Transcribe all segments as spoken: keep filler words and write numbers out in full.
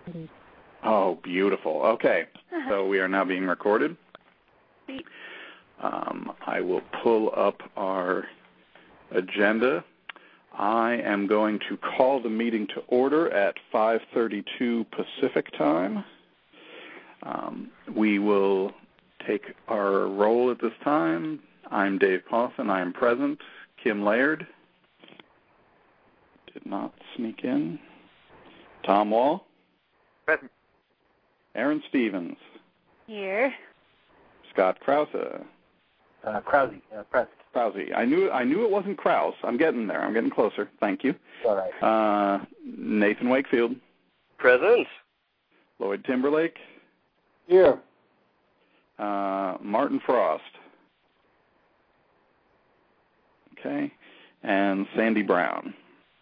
Oh, beautiful. Okay, so we are now being recorded. Um, I will pull up our agenda. I am going to call the meeting to order at five thirty-two Pacific time. Um, we will take our roll at this time. I'm Dave Pawson. I am present. Kim Laird did not sneak in. Tom Wall. Present. Aaron Stevens. Here. Scott Krause. Uh, Krause, uh, present. Krause. I knew I knew it wasn't Krause. I'm getting there. I'm getting closer. Thank you. All right. Uh, Nathan Wakefield. Present. Lloyd Timberlake. Here. Uh, Martin Frost. Okay. And Sandy Brown.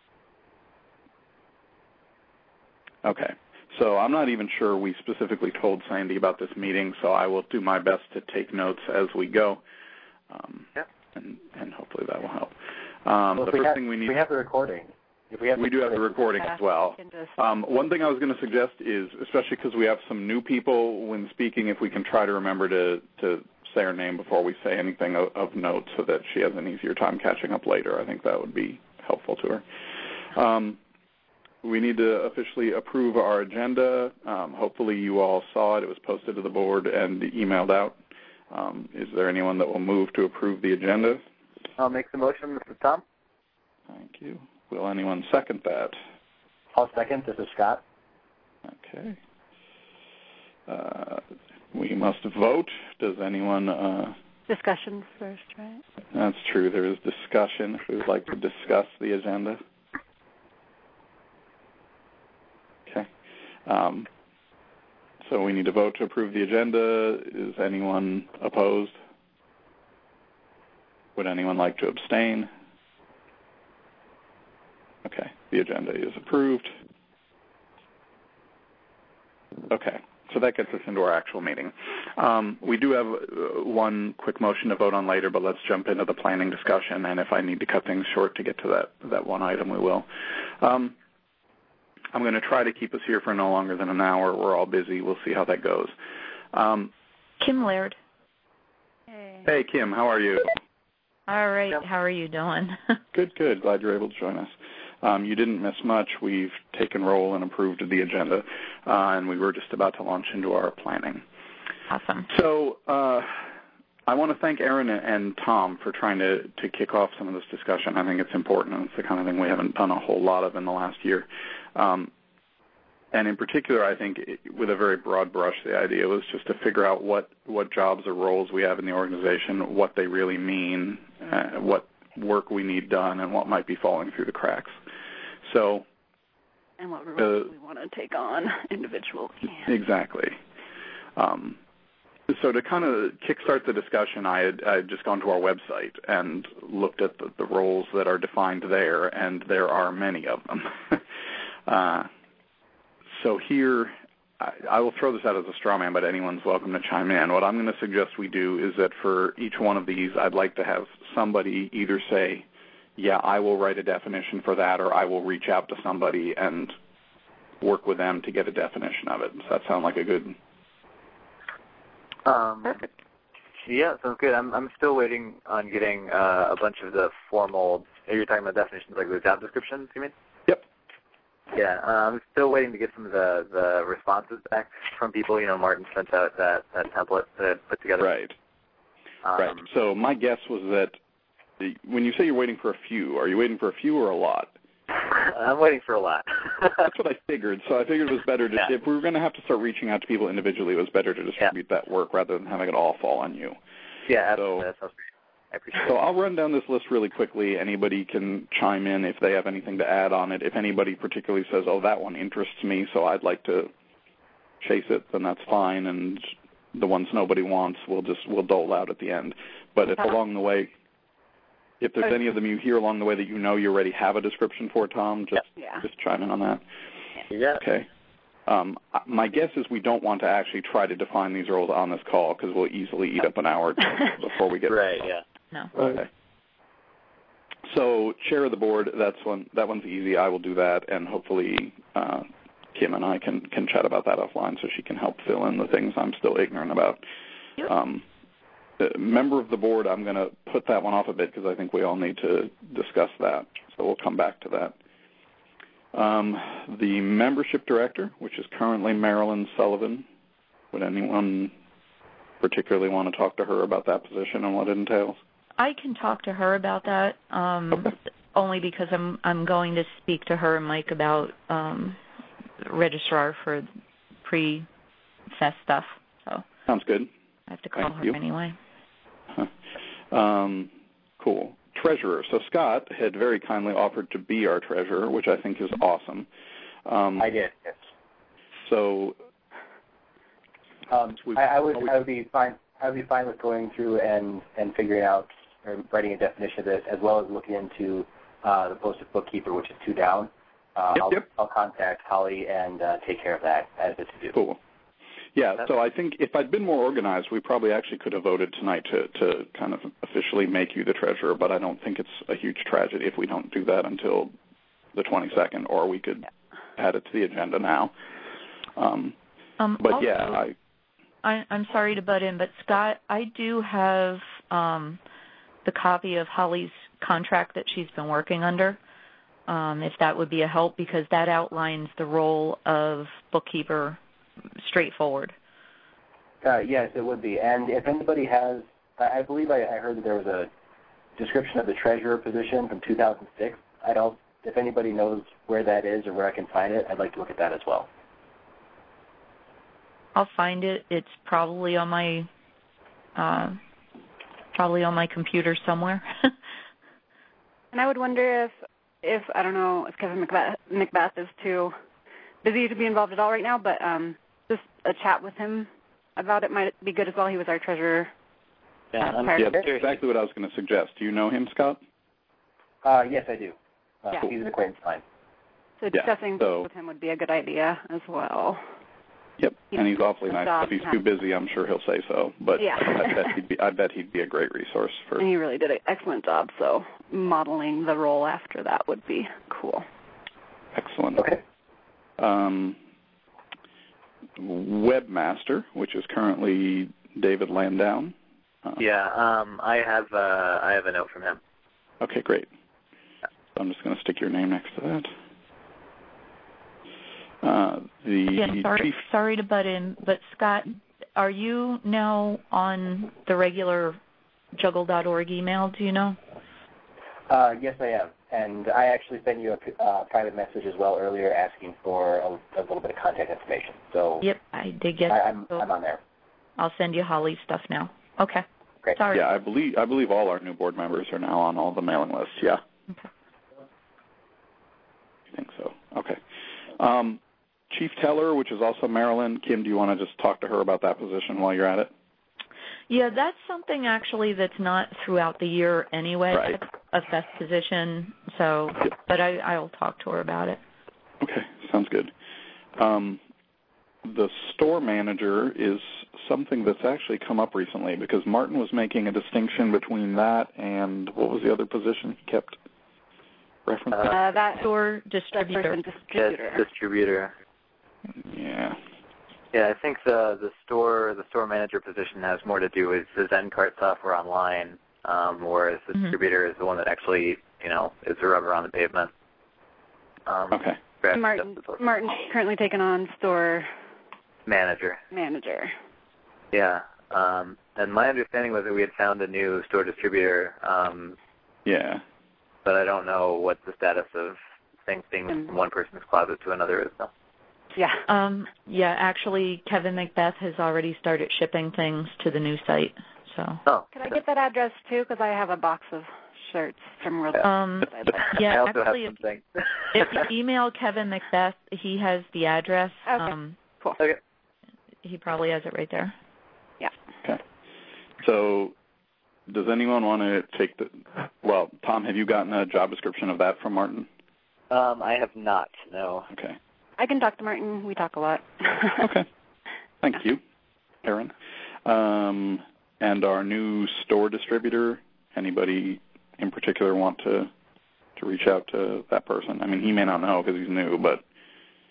Okay. So I'm not even sure we specifically told Sandy about this meeting, so I will do my best to take notes as we go, um, yeah. and, and hopefully that will help. Um, well, the we first have, thing we need... We have the recording. If we have we the do have the recording yeah, as well. Um, one thing I was going to suggest is, especially because we have some new people when speaking, if we can try to remember to, to say her name before we say anything of, of note so that she has an easier time catching up later. I think that would be helpful to her. Um, We need to officially approve our agenda. Um, hopefully you all saw it. It was posted to the board and emailed out. Um, is there anyone that will move to approve the agenda? I'll make the motion, Mister Tom. Thank you. Will anyone second that? I'll second. This is Scott. Okay. Uh, we must vote. Does anyone... Uh, Discussion first, right? That's true. There is discussion. If we would like to discuss the agenda. Okay. Um, so we need to vote to approve the agenda. Is anyone opposed? Would anyone like to abstain? Okay. The agenda is approved. Okay. So that gets us into our actual meeting. Um, we do have uh, one quick motion to vote on later, but let's jump into the planning discussion, and if I need to cut things short to get to that, that one item, we will. Um, I'm going to try to keep us here for no longer than an hour. We're all busy. We'll see how that goes. Um, Kim Laird. Hey. hey, Kim, how are you? All right. How are you doing? Good, good. Glad you're able to join us. Um, you didn't miss much. We've taken roll and approved the agenda, uh, and we were just about to launch into our planning. Awesome. So uh, I want to thank Aaron and Tom for trying to, to kick off some of this discussion. I think it's important, and it's the kind of thing we haven't done a whole lot of in the last year. Um, and in particular, I think it, with a very broad brush, the idea was just to figure out what, what jobs or roles we have in the organization, what they really mean, uh, what work we need done, and what might be falling through the cracks. So, and what roles uh, we want to take on individually. Exactly. Um, so to kind of kickstart the discussion, I had, I had just gone to our website and looked at the, the roles that are defined there, and there are many of them. uh, so here, I, I will throw this out as a straw man, but anyone's welcome to chime in. What I'm going to suggest we do is that for each one of these, I'd like to have somebody either say, yeah, I will write a definition for that, or I will reach out to somebody and work with them to get a definition of it. Does that sound like a good... Um, Perfect. Yeah, sounds good. I'm I'm still waiting on getting uh, a bunch of the formal... You're talking about definitions like the job descriptions, you mean? Yep. Yeah, uh, I'm still waiting to get some of the, the responses back from people. You know, Martin sent out that, that template that I put together. Right. Um, right. So my guess was that when you say you're waiting for a few, are you waiting for a few or a lot? I'm waiting for a lot. That's what I figured. So I figured it was better to, yeah. if we were going to have to start reaching out to people individually, it was better to distribute yeah. that work rather than having it all fall on you. Yeah, absolutely. So, that sounds great. I appreciate so it. I'll run down this list really quickly. Anybody can chime in if they have anything to add on it. If anybody particularly says, oh, that one interests me, so I'd like to chase it, then that's fine. And the ones nobody wants, we'll just we'll dole out at the end. But if along the way, if there's any of them you hear along the way that you know you already have a description for, Tom, just yeah. just chime in on that. Yeah. Okay. Um, my guess is we don't want to actually try to define these roles on this call because we'll easily eat up an hour before we get right. Yeah. No. Okay. So chair of the board, that's one. That one's easy. I will do that, and hopefully uh, Kim and I can, can chat about that offline so she can help fill in the things I'm still ignorant about. Yep. Um, the member of the board, I'm going to put that one off a bit because I think we all need to discuss that. So we'll come back to that. Um, the membership director, which is currently Marilyn Sullivan. Would anyone particularly want to talk to her about that position and what it entails? I can talk to her about that, um, okay. only because I'm I'm going to speak to her and Mike about um, registrar for pre-fest stuff. So sounds good. I have to call Thank her you. anyway. Huh. Um, cool. Treasurer. So Scott had very kindly offered to be our treasurer, which I think is awesome. Um, I did, yes. So um, I, I would I would be fine I would be fine with going through and, and figuring out or writing a definition of this, as well as looking into uh, the posted bookkeeper, which is two down. Uh, yep, I'll, yep. I'll contact Holly and uh, take care of that as it's due. Cool. Yeah, so I think if I'd been more organized, we probably actually could have voted tonight to, to kind of officially make you the treasurer, but I don't think it's a huge tragedy if we don't do that until the twenty-second, or we could add it to the agenda now. Um, um, but also, yeah, I, I, I'm sorry to butt in, but Scott, I do have um, the copy of Holly's contract that she's been working under, um, if that would be a help, because that outlines the role of bookkeeper straightforward. Uh, yes, it would be. And if anybody has, I believe I, I heard that there was a description of the treasurer position from two thousand six. I don't, if anybody knows where that is or where I can find it, I'd like to look at that as well. I'll find it. It's probably on my, uh, probably on my computer somewhere. And I would wonder if, if I don't know, if Kevin McBeth, McBeth is too busy to be involved at all right now, but um, just a chat with him about it might be good as well. He was our treasurer. Yeah, I'm yeah that's exactly what I was going to suggest. Do you know him, Scott? Uh, yes, I do. Uh, yeah. He's an acquaintance of mine. So discussing yeah, so, with him would be a good idea as well. Yep, and he's awfully nice. If he's too busy, I'm sure he'll say so. But yeah. I bet he'd be. I bet he'd be a great resource for. And he really did an excellent job. So modeling the role after that would be cool. Excellent. Okay. Um, webmaster, which is currently David Landown. Uh, yeah, um, I have. Uh, I have a note from him. Okay, great. So I'm just going to stick your name next to that. Uh, the yeah, sorry, chief... sorry to butt in, but Scott, are you now on the regular juggle dot org email, do you know? Uh, yes, I am. And I actually sent you a uh, private message as well earlier asking for a, a little bit of contact information. So Yep, I did get I, I'm, so I'm on there. I'll send you Holly's stuff now. Okay. Great. Sorry. Yeah, I believe I believe all our new board members are now on all the mailing lists, yeah. Okay. I think so. Okay. Um, Chief Teller, which is also Marilyn. Kim, do you want to just talk to her about that position while you're at it? Yeah, that's something actually that's not throughout the year anyway. Right. It's a fest position, so, yep. but I, I'll talk to her about it. Okay, sounds good. Um, the store manager is something that's actually come up recently because Martin was making a distinction between that and what was the other position he kept referencing? Uh, that store distributor. distributor. Yes, distributor. Yeah. Yeah, I think the the store the store manager position has more to do with the Zencart software online, um, whereas the mm-hmm. distributor is the one that actually, you know, is the rubber on the pavement. Um, okay. Martin, Martin's currently taken on store manager. Manager. Yeah, um, and my understanding was that we had found a new store distributor. Um, yeah. But I don't know what the status of things being from one person's closet to another is, though. Yeah. Um, yeah, actually, Kevin McBeth has already started shipping things to the new site. So. Oh. Can I get that address too? Because I have a box of shirts from World. Um, yeah, I also actually, have something. if you email Kevin McBeth, he has the address. Okay. Um, cool. Okay. He probably has it right there. Yeah. Okay. So, does anyone want to take the? Well, Tom, have you gotten a job description of that from Martin? Um, I have not. No. Okay. I can talk to Martin. We talk a lot. Okay. Thank you, Aaron. Um, and our new store distributor, anybody in particular want to to reach out to that person? I mean, he may not know because he's new, but...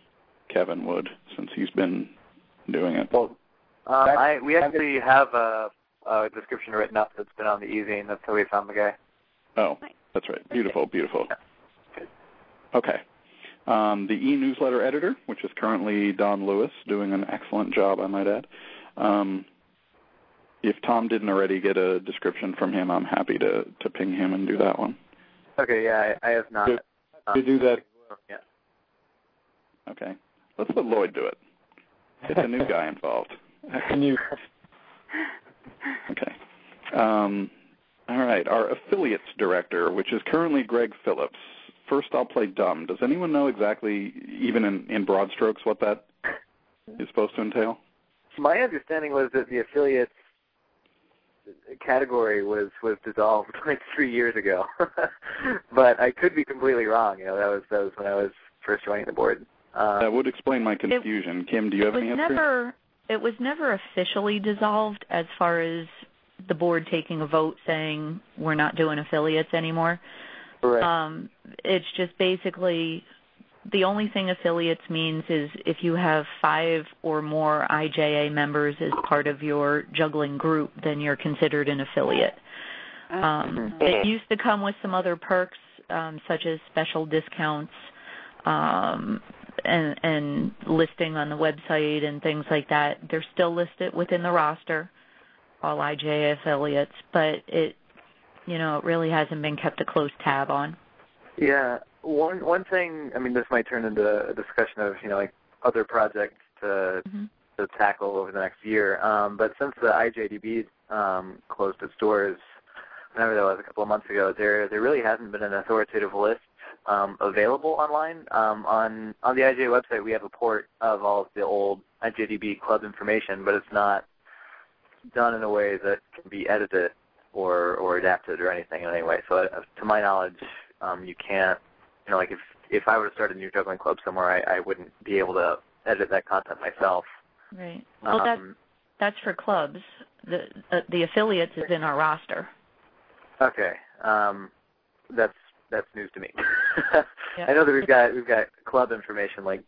Kevin would, since he's been doing it. Well, um, I we actually have a, a description written up that's been on the e-zine. That's how we found the guy. Oh, that's right. Beautiful, beautiful. Yeah. Okay. Um, the e-newsletter editor, which is currently Don Lewis, doing an excellent job, I might add. Um, if Tom didn't already get a description from him, I'm happy to, to ping him and do that one. Okay, yeah, I, I have not. You, um, you do that. Yeah. Okay. Let's let Lloyd do it. Get the new guy involved. Can you? Okay. Um, all right. Our affiliates director, which is currently Greg Phillips. First, I'll play dumb. Does anyone know exactly, even in, in broad strokes, what that is supposed to entail? My understanding was that the affiliates category was, was dissolved like three years ago, but I could be completely wrong. You know, that was that was when I was first joining the board. Um, that would explain my confusion. It, Kim, do you have any answer? Never, it was never officially dissolved as far as the board taking a vote saying we're not doing affiliates anymore. Right. Um, it's just basically the only thing affiliates means is if you have five or more I J A members as part of your juggling group, then you're considered an affiliate. Um, it used to come with some other perks, um, such as special discounts um, and, and listing on the website and things like that. They're still listed within the roster, all I J A affiliates, but it you know, it really hasn't been kept a close tab on. Yeah. One one thing, I mean, this might turn into a discussion of, you know, like other projects to mm-hmm. to tackle over the next year. Um, but since the I J D B um, closed its doors, whenever that was, a couple of months ago, there there really hasn't been an authoritative list um, available online. Um, on on the I J A website, we have a port of all of the old I J D B club information, but it's not done in a way that can be edited or or adapted or anything in any way. So uh, to my knowledge, um, you can't, you know, like if, if I were to start a new juggling club somewhere, I, I wouldn't be able to edit that content myself. Right. Well, um, that, that's for clubs. The uh, the affiliates is in our roster. Okay. Um, that's that's news to me. Yep. I know that we've got we've got club information. Like,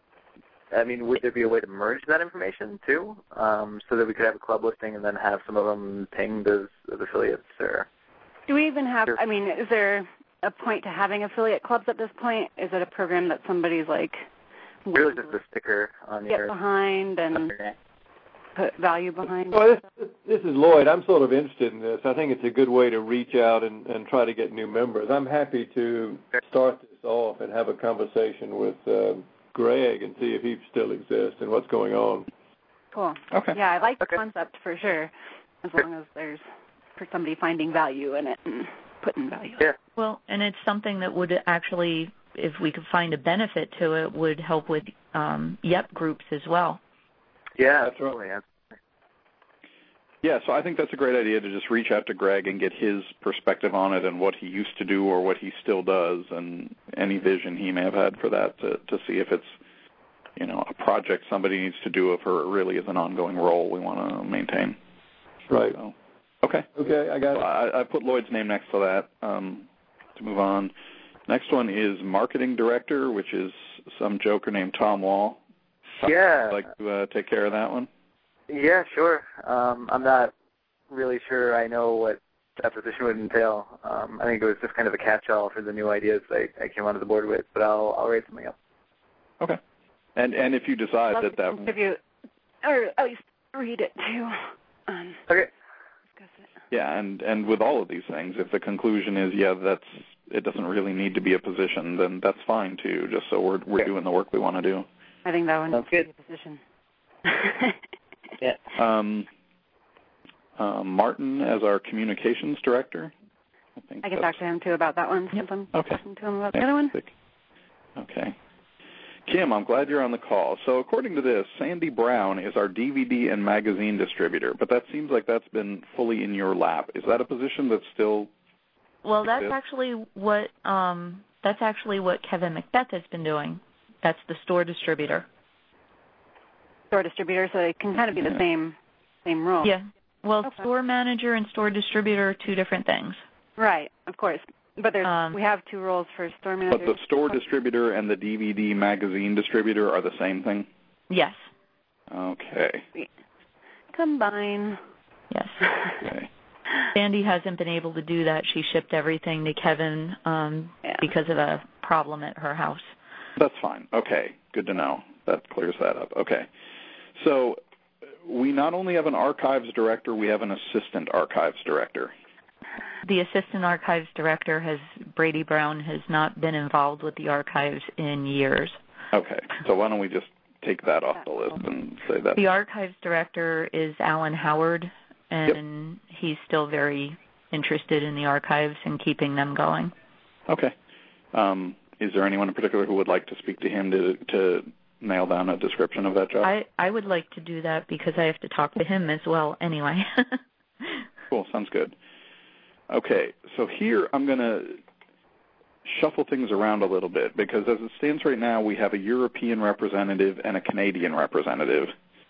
I mean, would there be a way to merge that information too, um, so that we could have a club listing and then have some of them pinged as, as affiliates? Or do we even have? I mean, is there a point to having affiliate clubs at this point? Is it a program that somebody's like really just a sticker on get your behind and put value behind? Well, this, this is Lloyd. I'm sort of interested in this. I think it's a good way to reach out and, and try to get new members. I'm happy to start this off and have a conversation with uh, Greg and see if he still exists and what's going on. Cool. Okay. Yeah, I like the okay. concept for sure, as long as there's for somebody finding value in it and putting value. Yeah. Well, and it's something that would actually, if we could find a benefit to it, would help with um, Yep groups as well. Yeah, absolutely. Yeah, so I think that's a great idea to just reach out to Greg and get his perspective on it and what he used to do or what he still does and any vision he may have had for that to, to see if it's, you know, a project somebody needs to do if it really is an ongoing role we want to maintain. Right. So, okay. Okay, I got it. I, I put Lloyd's name next to that um, to move on. Next one is marketing director, which is some joker named Tom Wall. Yeah. Would you like to uh, take care of that one? Yeah, sure. Um, I'm not really sure I know what that position would entail. Um, I think it was just kind of a catch-all for the new ideas I, I came onto the board with, but I'll I'll write something up. Okay. And and if you decide Love that that contribute, or at least read it too. Um, okay. Discuss it. Yeah, and and with all of these things, if the conclusion is yeah, that's it doesn't really need to be a position, then that's fine too. Just so we're we're okay. doing the work we want to do. I think that one Sounds needs good. to be a position. Yeah. Um, uh, Martin as our communications director. I think I can talk to him too about that one. Since I'm okay. talking to him about the other one. Okay. Kim, I'm glad you're on the call. So according to this, Sandy Brown is our D V D and magazine distributor, but that seems like that's been fully in your lap. Is that a position that's still? Well, that's exists? actually what um, that's actually what Kevin Macbeth has been doing. That's the store distributor. Store distributor, so it can kind of be the same same role. Yeah. Well, okay. Store manager and store distributor are two different things. Right, of course. But there's, Um, we have two roles for store manager. But the store distributor and the D V D magazine distributor are the same thing? Yes. Okay. Combine. Yes. Okay. Sandy hasn't been able to do that. She shipped everything to Kevin um, Yeah. because of a problem at her house. That's fine. Okay. Good to know. That clears that up. Okay. So we not only have an archives director, we have an assistant archives director. The assistant archives director, has Brady Brown, has not been involved with the archives in years. Okay. So why don't we just take that off the list and say that? The archives director is Alan Howard, and yep. he's still very interested in the archives and keeping them going. Okay. Um, is there anyone in particular who would like to speak to him to to nail down a description of that job? I, I would like to do that because I have to talk to him as well anyway. Cool. Sounds good. Okay. So here I'm going to shuffle things around a little bit because as it stands right now, we have a European representative and a Canadian representative.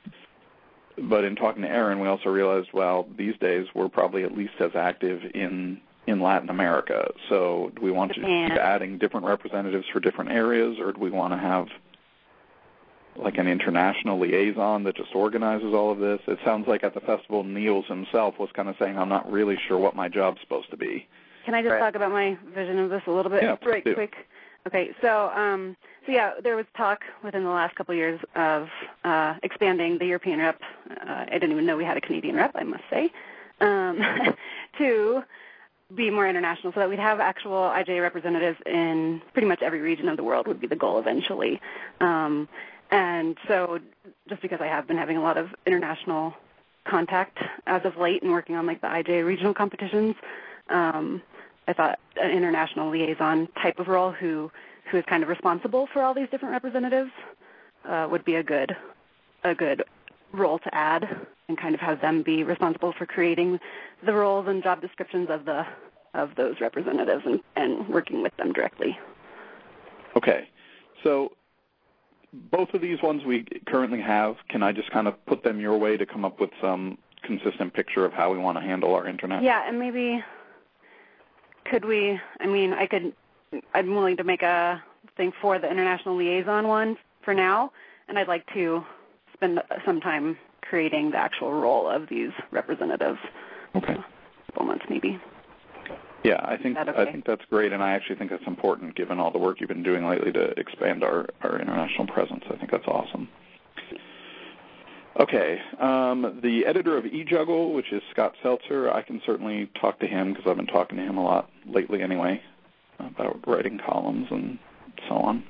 But in talking to Aaron, we also realized, well, these days we're probably at least as active in, in Latin America. So do we want to keep adding different representatives for different areas, or do we want to have like an international liaison that just organizes all of this? It sounds like at the festival, Niels himself was kind of saying, I'm not really sure what my job's supposed to be. Can I just right. talk about my vision of this a little bit? Yeah, right do. quick. Okay, so um, so yeah, there was talk within the last couple of years of uh, expanding the European rep. Uh, I didn't even know we had a Canadian rep, I must say, um, to be more international, so that we'd have actual I J A representatives in pretty much every region of the world would be the goal eventually. Um, and so just because I have been having a lot of international contact as of late and working on like the I J A regional competitions, um, I thought an international liaison type of role who who is kind of responsible for all these different representatives uh, would be a good a good role to add, and kind of have them be responsible for creating the roles and job descriptions of the of those representatives and, and working with them directly. Okay. So both of these ones we currently have, can I just kind of put them your way to come up with some consistent picture of how we want to handle our internet? Yeah, and maybe could we, I mean, I could, I'm willing to make a thing for the international liaison one for now, and I'd like to spend some time creating the actual role of these representatives. Okay. A couple months maybe. Yeah, I think okay? I think that's great, and I actually think that's important given all the work you've been doing lately to expand our, our international presence. I think that's awesome. Okay, um, the editor of eJuggle, which is Scott Seltzer, I can certainly talk to him because I've been talking to him a lot lately anyway about writing columns and so on.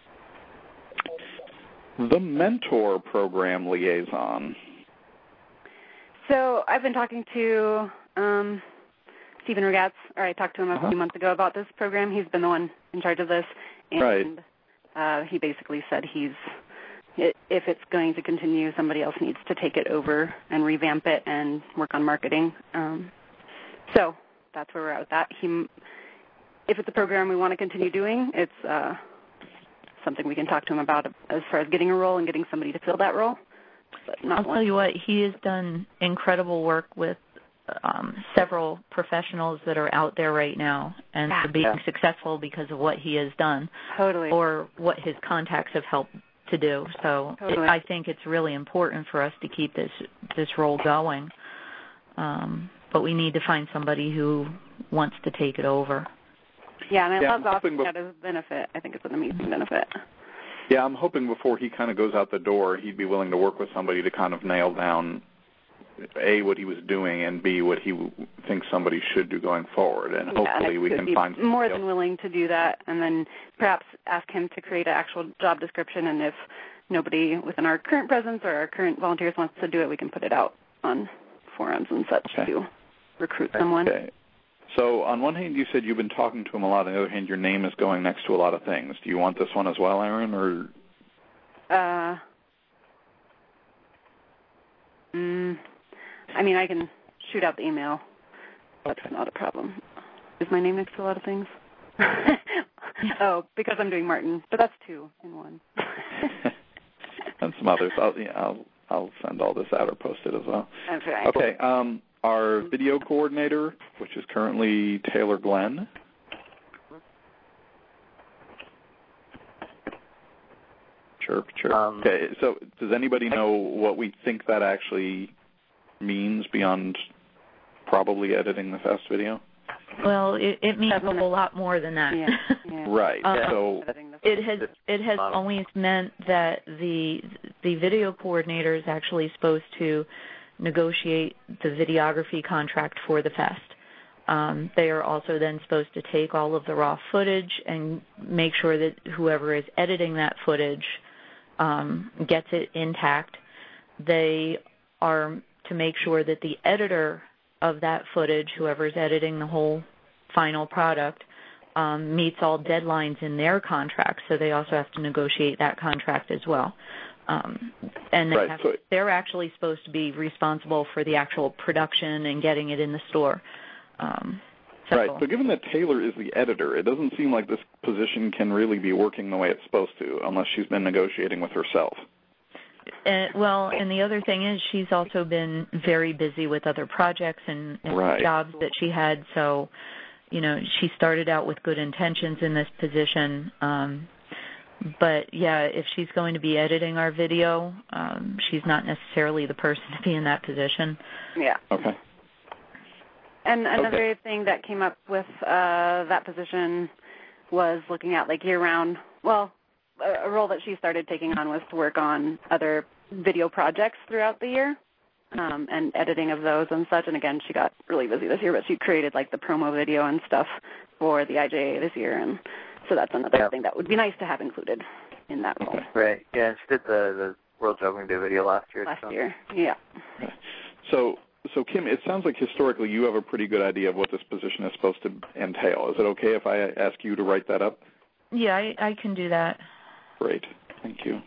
The Mentor Program Liaison. So I've been talking to um, Stephen Regatz, or I talked to him a uh-huh. few months ago about this program. He's been the one in charge of this, and right. uh, he basically said he's It, if it's going to continue, somebody else needs to take it over and revamp it and work on marketing. Um, so that's where we're at with that. He, if it's a program we want to continue doing, it's uh, something we can talk to him about as far as getting a role and getting somebody to fill that role. But not I'll one. tell you what, he has done incredible work with um, several professionals that are out there right now, and Yeah. they're being Yeah. successful because of what he has done Totally. or what his contacts have helped to do. So Totally. it, I think it's really important for us to keep this this role going. Um, but we need to find somebody who wants to take it over. Yeah, and I Yeah, love I'm offering hoping that as a benefit. I think it's an amazing benefit. Yeah, I'm hoping before he kind of goes out the door, he'd be willing to work with somebody to kind of nail down, A, what he was doing, and B, what he w- thinks somebody should do going forward. And Yeah, hopefully and we could can be find more somebody than else. willing to do that, and then perhaps ask him to create an actual job description, and if nobody within our current presence or our current volunteers wants to do it, we can put it out on forums and such Okay. to recruit someone. Okay. So on one hand, you said you've been talking to him a lot. On the other hand, your name is going next to a lot of things. Do you want this one as well, Aaron, or? Uh, mm, I mean, I can shoot out the email. That's Okay. not a problem. Is my name next to a lot of things? Oh, because I'm doing Martin, but that's two in one. And some others. I'll, yeah, I'll I'll send all this out or post it as well. Okay. Okay. Um, our video coordinator, which is currently Taylor Glenn. Sure, sure. Um, okay, so does anybody know what we think that actually means beyond probably editing the fest video? Well, it, it means a whole lot more than that. Yeah, yeah. Right. Uh, so it has it has always meant that the the video coordinator is actually supposed to negotiate the videography contract for the fest. Um, they are also then supposed to take all of the raw footage and make sure that whoever is editing that footage um, gets it intact. They are to make sure that the editor of that footage, whoever's editing the whole final product, um, meets all deadlines in their contract. So they also have to negotiate that contract as well. Um, and they right, have, so they're actually supposed to be responsible for the actual production and getting it in the store. Um, so. Right. So given that Taylor is the editor, it doesn't seem like this position can really be working the way it's supposed to unless she's been negotiating with herself. Uh, well, and the other thing is she's also been very busy with other projects and, and right. jobs that she had. So, you know, she started out with good intentions in this position. Um, but, yeah, if she's going to be editing our video, um, she's not necessarily the person to be in that position. Yeah. Okay. And another okay. thing that came up with uh, that position was looking at, like, year-round, well, a role that she started taking on was to work on other video projects throughout the year um, and editing of those and such. And, again, she got really busy this year, but she created, like, the promo video and stuff for the I J A this year. And so that's another yeah. thing that would be nice to have included in that role. Right. Yeah, and she did the, the World Juggling Day video last year. Last so. year, yeah. Okay. So, so, Kim, it sounds like historically you have a pretty good idea of what this position is supposed to entail. Is it okay if I ask you to write that up? Yeah, I, I can do that. Great. Thank you.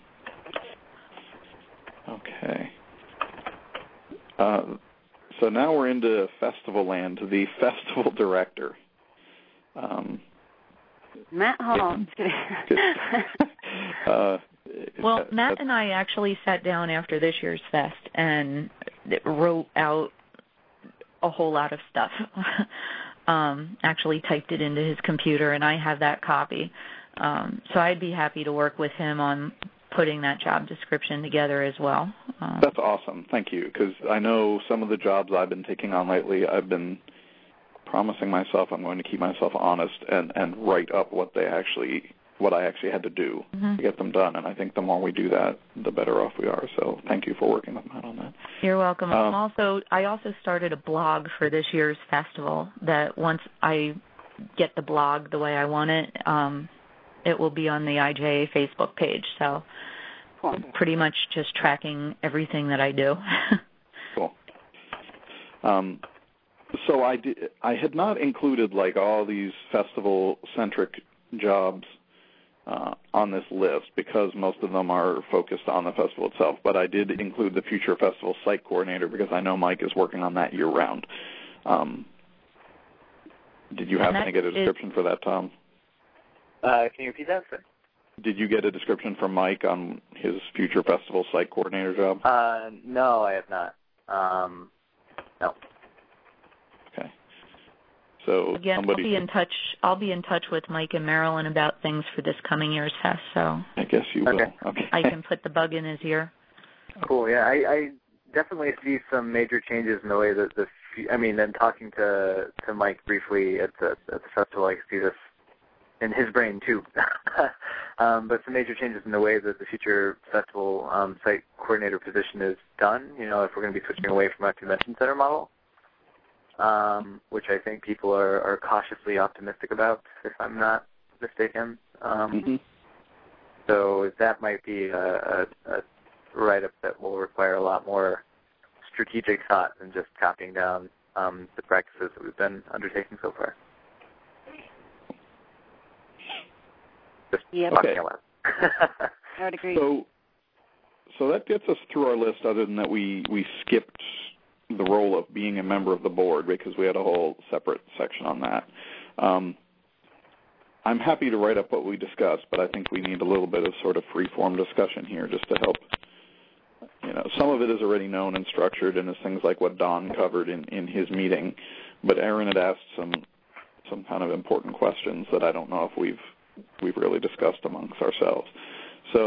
Okay. Uh, so now we're into festival land, the festival director. Um, Matt Hall. yeah. uh, well, that, Matt and I actually sat down after this year's fest and wrote out a whole lot of stuff. um, actually typed it into his computer, and I have that copy. Um, so I'd be happy to work with him on putting that job description together as well. Um, That's awesome. Thank you, because I know some of the jobs I've been taking on lately, I've been promising myself I'm going to keep myself honest and, and write up what they actually, what I actually had to do mm-hmm. to get them done. And I think the more we do that, the better off we are. So thank you for working with Matt on that. You're welcome. Um, I'm also, I also started a blog for this year's festival that once I get the blog the way I want it, um, it will be on the I J A Facebook page. So cool. Pretty much just tracking everything that I do. Cool. Um, so I, did, I had not included like all these festival-centric jobs uh, on this list because most of them are focused on the festival itself. But I did include the Future Festival Site Coordinator because I know Mike is working on that year-round. Um, did you happen to get a description is- for that, Tom? Uh, can you repeat that, sir? Did you get a description from Mike on his Future Festival Site Coordinator job? Uh, no, I have not. Um, no. Okay. So again, I'll be in touch. I'll be in touch with Mike and Marilyn about things for this coming year's fest. So I guess you will. Okay. Okay. I can put the bug in his ear. Cool. Yeah, I, I definitely see some major changes in the way that the. I mean, then talking to to Mike briefly at the at the festival, I see this in his brain too. um, but some major changes in the way that the Future Festival um, Site Coordinator position is done. You know, if we're going to be switching away from a convention center model, um, which I think people are, are cautiously optimistic about, if I'm not mistaken. Um, mm-hmm. So that might be a, a, a write-up that will require a lot more strategic thought than just copying down um, the practices that we've been undertaking so far. Just yep. talking Okay. a lot. I would agree. So, so that gets us through our list. Other than that, we we skipped the role of being a member of the board because we had a whole separate section on that. Um, I'm happy to write up what we discussed, but I think we need a little bit of sort of free-form discussion here just to help. You know, some of it is already known and structured, and is things like what Don covered in, in his meeting. But Aaron had asked some some kind of important questions that I don't know if we've we've really discussed amongst ourselves. So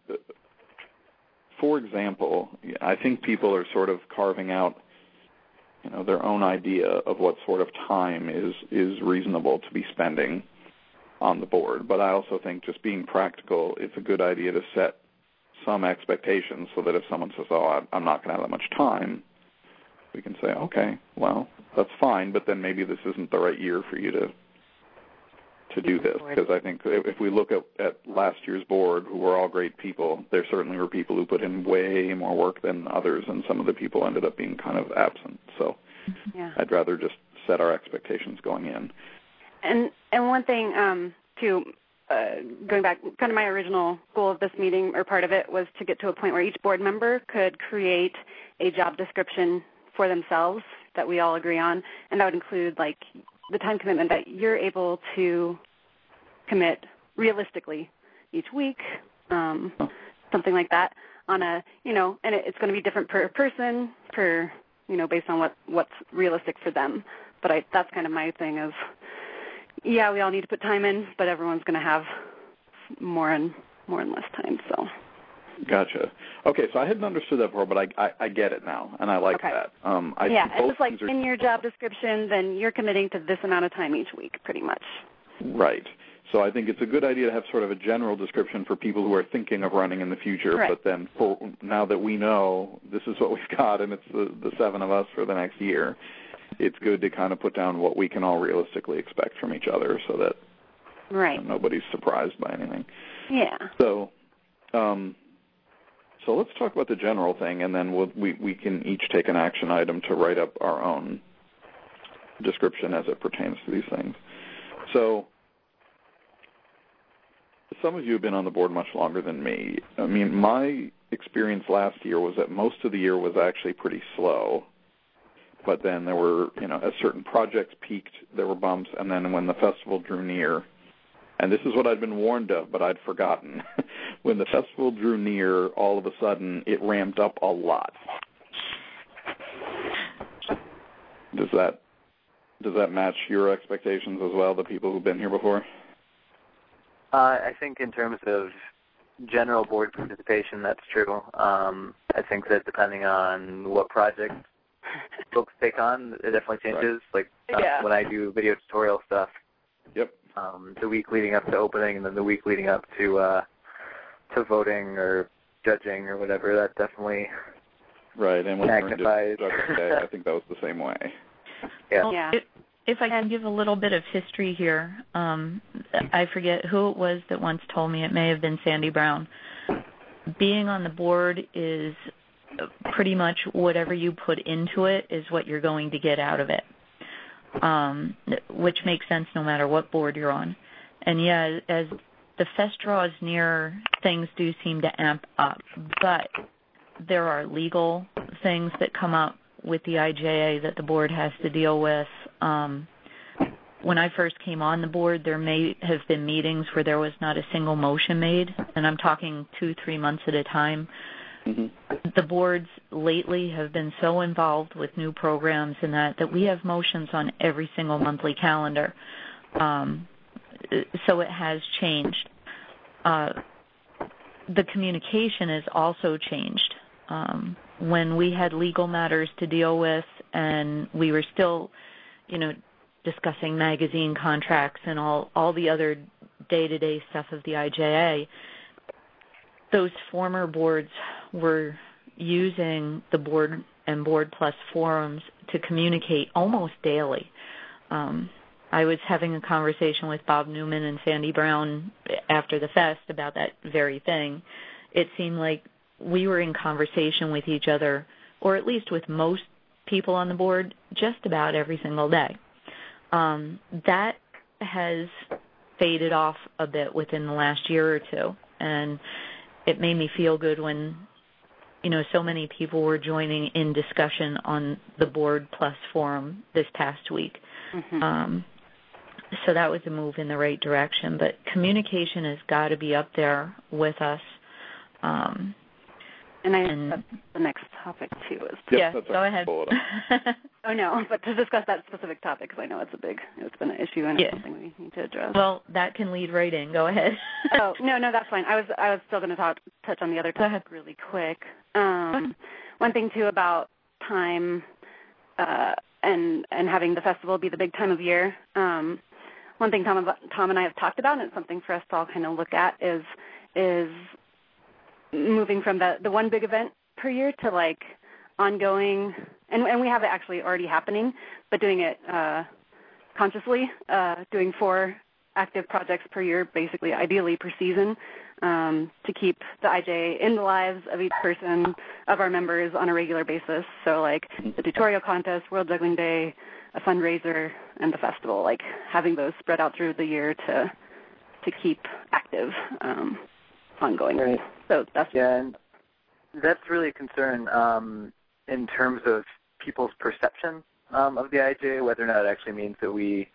for example, I think people are sort of carving out, you know, their own idea of what sort of time is, is reasonable to be spending on the board. But I also think just being practical, it's a good idea to set some expectations so that if someone says, oh, I'm not going to have that much time, we can say, okay, well, that's fine, but then maybe this isn't the right year for you to to do this. Because I think if we look at, at last year's board, who were all great people, there certainly were people who put in way more work than others, and some of the people ended up being kind of absent. So yeah. I'd rather just set our expectations going in. And and one thing, um, too, uh, going back, kind of my original goal of this meeting, or part of it, was to get to a point where each board member could create a job description for themselves that we all agree on, and that would include, like, the time commitment that you're able to commit realistically each week, um, something like that, on a, you know, and it, it's going to be different per person, per, you know, based on what, what's realistic for them. But I, that's kind of my thing of, yeah, we all need to put time in, but everyone's going to have more and more and less time, so. Gotcha. Okay, so I hadn't understood that before, but I, I, I get it now, and I like okay. that. Um, I yeah, it's just like are... in your job description, then you're committing to this amount of time each week, pretty much. Right. So I think it's a good idea to have sort of a general description for people who are thinking of running in the future, right. but then for now that we know this is what we've got and it's the, the seven of us for the next year, it's good to kind of put down what we can all realistically expect from each other so that right. you know, nobody's surprised by anything. Yeah. So um, so let's talk about the general thing, and then we'll, we, we can each take an action item to write up our own description as it pertains to these things. So some of you have been on the board much longer than me. I mean, my experience last year was that most of the year was actually pretty slow. But then there were, you know, as certain projects peaked, there were bumps, and then when the festival drew near, and this is what I'd been warned of, but I'd forgotten. When the festival drew near, all of a sudden, it ramped up a lot. Does that does that match your expectations as well, the people who've been here before? Uh, I think in terms of general board participation, that's true. Um, I think that depending on what project folks take on, it definitely changes. Right. Like uh, yeah. when I do video tutorial stuff, yep. Um, the week leading up to opening, and then the week leading up to uh, to voting or judging or whatever, that definitely right. And when magnifies. Day, I think that was the same way. Yeah. Well, yeah. If, if I can give a little bit of history here, um, I forget who it was that once told me, it may have been Sandy Brown. Being on the board is pretty much whatever you put into it is what you're going to get out of it. Um, which makes sense no matter what board you're on. And yeah, as the fest draws near, things do seem to amp up. But there are legal things that come up with the I J A that the board has to deal with. Um, when I first came on the board, there may have been meetings where there was not a single motion made, and I'm talking two, three months at a time. Mm-hmm. The boards lately have been so involved with new programs and that that we have motions on every single monthly calendar. Um, so it has changed. Uh, the communication has also changed. Um, when we had legal matters to deal with and we were still, you know, discussing magazine contracts and all, all the other day-to-day stuff of the I J A, those former boards were using the board and Board Plus forums to communicate almost daily. Um, I was having a conversation with Bob Newman and Sandy Brown after the fest about that very thing. It seemed like we were in conversation with each other, or at least with most people on the board, just about every single day. Um, that has faded off a bit within the last year or two, and it made me feel good when, you know, so many people were joining in discussion on the Board Plus forum this past week. Mm-hmm. Um, so that was a move in the right direction. But communication has got to be up there with us. Um, And I And- that's the next topic too is Yep, yeah, that's go our ahead. bullet. oh no, but to discuss that specific topic because I know it's a big it's been an issue and Yeah. it's something we need to address. Well, that can lead right in. Go ahead. oh no, no, that's fine. I was I was still going to talk touch on the other topic really quick. Um, one thing too about time uh, and and having the festival be the big time of year. Um, one thing Tom Tom and I have talked about, and it's something for us to all kind of look at, is is moving from the the one big event per year to like ongoing, and and we have it actually already happening, but doing it uh, consciously, uh, doing four active projects per year, basically ideally per season, um, to keep the I J in the lives of each person of our members on a regular basis. So like the tutorial contest, World Juggling Day, a fundraiser, and the festival, like having those spread out through the year to to keep active, um, ongoing. Right. So that's yeah, and that's really a concern um, in terms of people's perception um, of the I J, whether or not it actually means that we,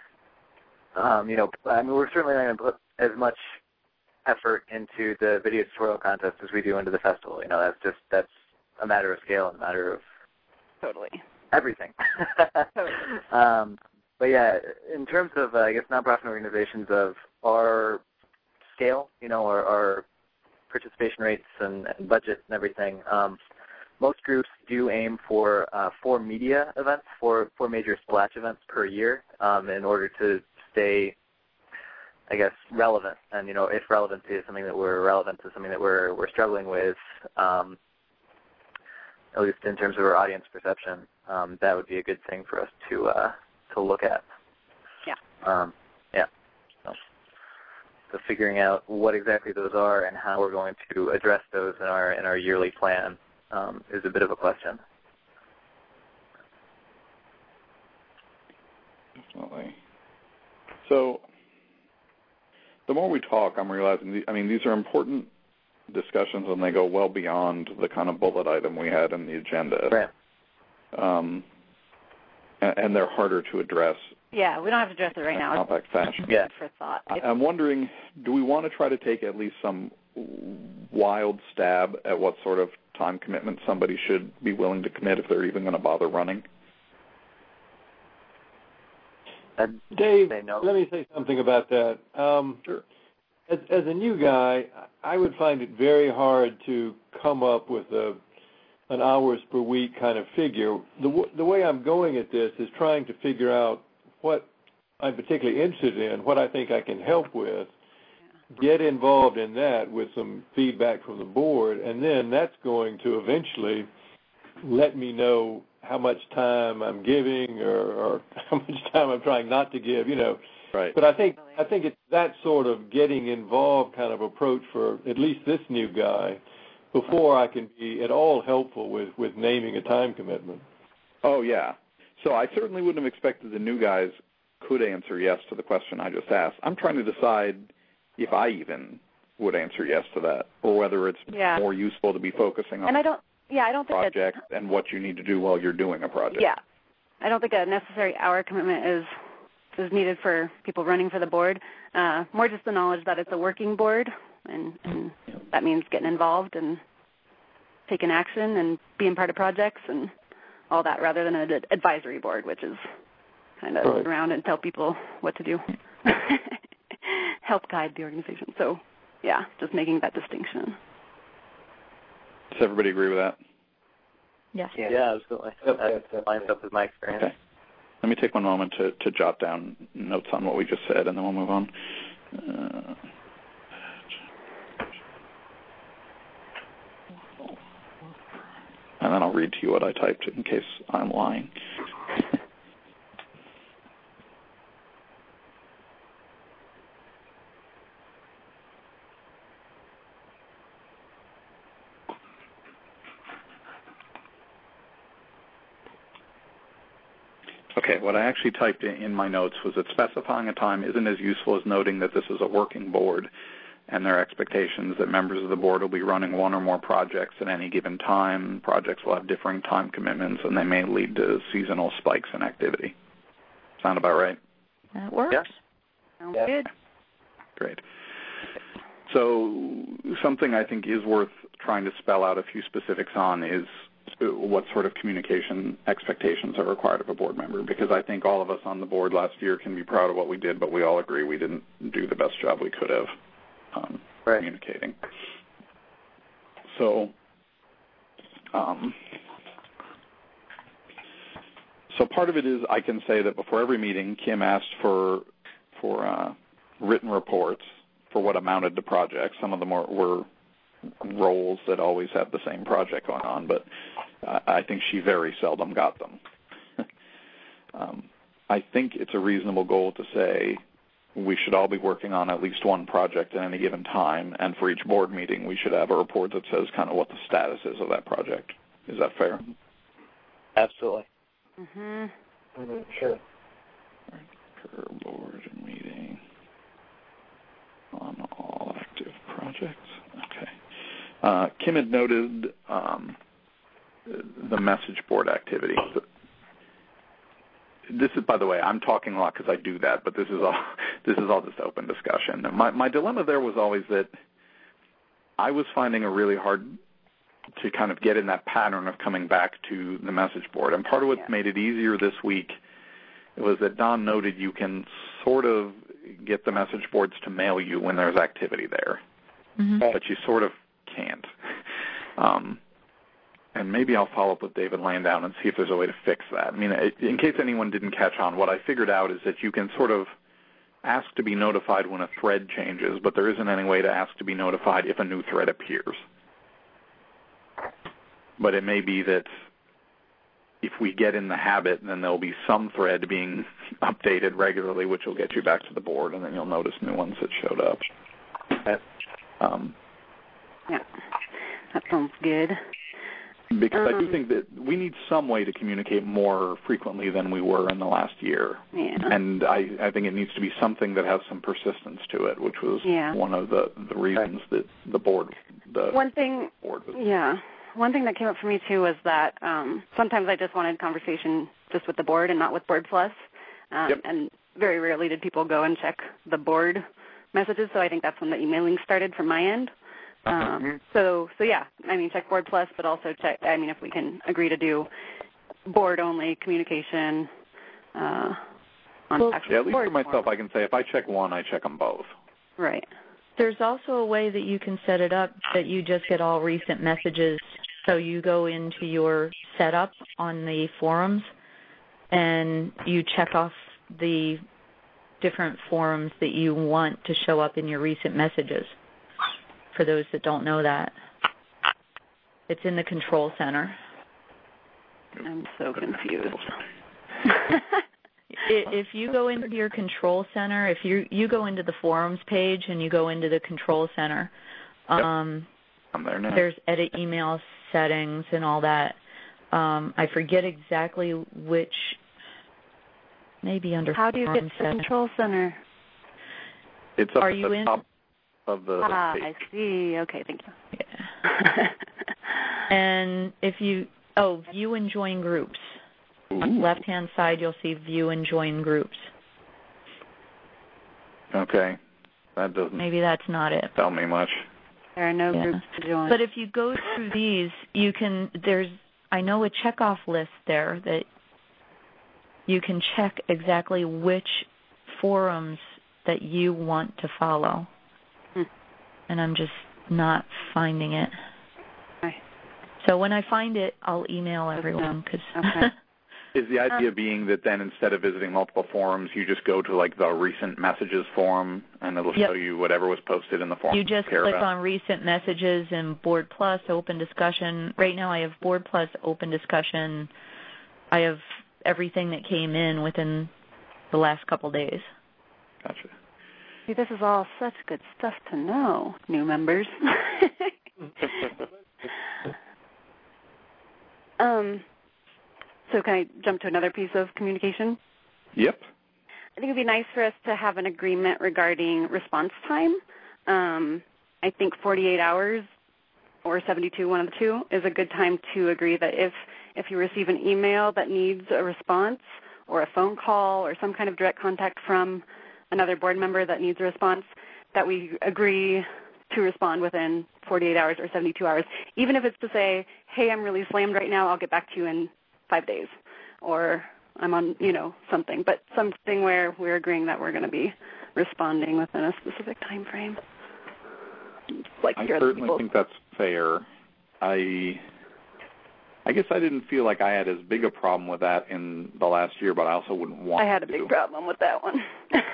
um, you know, I mean, we're certainly not going to put as much effort into the video tutorial contest as we do into the festival. You know, that's just that's a matter of scale and a matter of totally everything. totally. Um, but yeah, in terms of uh, I guess nonprofit organizations of our scale, you know, our, our participation rates and, and budget and everything, um, most groups do aim for uh, four media events, four, four major splash events per year um, in order to stay, I guess, relevant. And, you know, if relevancy is something that we're relevant to something that we're, we're struggling with, um, at least in terms of our audience perception, um, that would be a good thing for us to uh, to look at. Yeah. Um, yeah. So, so figuring out what exactly those are and how we're going to address those in our in our yearly plan um, is a bit of a question. Definitely. So the more we talk, I'm realizing, the, I mean, these are important discussions and they go well beyond the kind of bullet item we had in the agenda. Right. Um, and, and they're harder to address. Yeah, we don't have to address it right in now. a compact fashion. Yeah. For thought. I, I'm wondering, do we want to try to take at least some wild stab at what sort of time commitment somebody should be willing to commit if they're even going to bother running? I'd Dave, say no. let me say something about that. Um, Sure. As, as a new guy, I would find it very hard to come up with a an hours per week kind of figure. The, w- the way I'm going at this is trying to figure out what I'm particularly interested in, what I think I can help with, get involved in that with some feedback from the board, and then that's going to eventually let me know how much time I'm giving or, or how much time I'm trying not to give, you know. Right. But I think I think it's that sort of getting involved kind of approach for at least this new guy before I can be at all helpful with, with naming a time commitment. Oh, yeah. So I certainly wouldn't have expected the new guys could answer yes to the question I just asked. I'm trying to decide if I even would answer yes to that, or whether it's Yeah. more useful to be focusing on And I don't, yeah, I don't think that, project and what you need to do while you're doing a project. yeah, I don't think a necessary hour commitment is is needed for people running for the board. Uh, more just the knowledge that it's a working board, and, and that means getting involved and taking action and being part of projects and all that, rather than an advisory board, which is kind of Right. around and tell people what to do, help guide the organization. So, yeah, just making that distinction. Does everybody agree with that? Yes. Yeah, yeah absolutely. Yep, That yep, lines up with my experience. Okay. Let me take one moment to, to jot down notes on what we just said, and then we'll move on. Uh, and then I'll read to you what I typed in case I'm lying. Okay, what I actually typed in, in my notes was that specifying a time isn't as useful as noting that this is a working board and their expectations that members of the board will be running one or more projects at any given time. Projects will have differing time commitments, and they may lead to seasonal spikes in activity. Sound about right? That works. Yeah. Sounds Yeah. good. Great. So something I think is worth trying to spell out a few specifics on is what sort of communication expectations are required of a board member, because I think all of us on the board last year can be proud of what we did, but we all agree we didn't do the best job we could have um, right. communicating. So, um, so part of it is I can say that before every meeting, Kim asked for for uh, written reports for what amounted to projects. Some of them were, were roles that always had the same project going on, but uh, I think she very seldom got them. um, I think it's a reasonable goal to say we should all be working on at least one project at any given time, and for each board meeting we should have a report that says kind of what the status is of that project. Is that fair? Absolutely. Mhm. Mm-hmm. Sure. Per board meeting on all active projects. Okay. Uh, Kim had noted um, the message board activity. This is, by the way, I'm talking a lot because I do that, but this is all this is all just open discussion. My my dilemma there was always that I was finding it really hard to kind of get in that pattern of coming back to the message board, and part of what yeah. made it easier this week was that Don noted you can sort of get the message boards to mail you when there's activity there, mm-hmm. but you sort of can't. Um, and maybe I'll follow up with David Landau and see if there's a way to fix that. I mean, in case anyone didn't catch on, what I figured out is that you can sort of ask to be notified when a thread changes, but there isn't any way to ask to be notified if a new thread appears. But it may be that if we get in the habit, then there'll be some thread being updated regularly, which will get you back to the board, and then you'll notice new ones that showed up. Okay. Um, yeah, that sounds good. Because um, I do think that we need some way to communicate more frequently than we were in the last year. Yeah. And I, I think it needs to be something that has some persistence to it, which was yeah. one of the, the reasons that the board, the one thing, board was. Yeah. One thing that came up for me, too, was that um, sometimes I just wanted conversation just with the board and not with Board Plus. Um, yep. And very rarely did people go and check the board messages, so I think that's when the emailing started from my end. Um, mm-hmm. So, so yeah, I mean, check Board Plus, but also check, I mean, if we can agree to do board-only communication uh, on well, actual yeah, at least board for myself, form. I can say if I check one, I check them both. Right. There's also a way that you can set it up that you just get all recent messages. So you go into your setup on the forums and you check off the different forums that you want to show up in your recent messages, for those that don't know that. It's in the control center. I'm so confused. If you go into your control center, if you you go into the forums page and you go into the control center, um, I'm there now. There's edit email settings and all that. Um, I forget exactly which, maybe under How do you get to the settings. control center? It's up Are at you the in? top of the Ah, page. I see. Okay, thank you. Yeah. And if you, oh, view and join groups. Ooh. On the left-hand side, you'll see view and join groups. Okay. That doesn't Maybe that's not it. tell me much. There are no Yeah. groups to join. But if you go through these, you can, there's, I know a checkoff list there that you can check exactly which forums that you want to follow. Hmm. And I'm just not finding it. Okay. So when I find it, I'll email everyone. Cause Okay. Is the idea being that then instead of visiting multiple forums, you just go to like the recent messages forum and it'll Yep. show you whatever was posted in the forum? You just care click about? on recent messages and Board Plus, open discussion. Right now I have Board Plus, open discussion. I have everything that came in within the last couple days. Gotcha. See, this is all such good stuff to know, new members. um, so can I jump to another piece of communication? Yep. I think it would be nice for us to have an agreement regarding response time. Um, I think forty-eight hours or seventy-two, one of the two, is a good time to agree that if, if you receive an email that needs a response or a phone call or some kind of direct contact from another board member that needs a response, that we agree to respond within forty-eight hours or seventy-two hours, even if it's to say, hey, I'm really slammed right now, I'll get back to you in five days, or I'm on, you know, something, but something where we're agreeing that we're going to be responding within a specific time frame. Like I certainly think that's fair. I I guess I didn't feel like I had as big a problem with that in the last year, but I also wouldn't want to. I had a big problem with that one.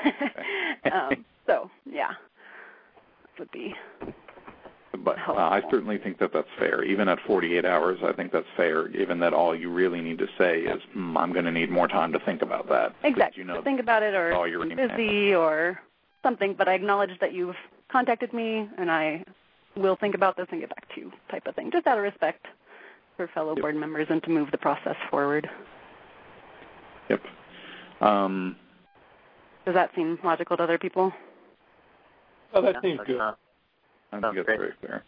um, so, yeah, would be. But uh, I certainly think that that's fair. Even at forty-eight hours, I think that's fair, given that all you really need to say is, mm, I'm going to need more time to think about that. Exactly. You know, think about it, or you're busy, or something, but I acknowledge that you've contacted me, and I will think about this and get back to you, type of thing, just out of respect for fellow yep. board members and to move the process forward. Yep. Um, Does that seem logical to other people? Oh, that yeah, seems good. Not, I think that's great. very fair.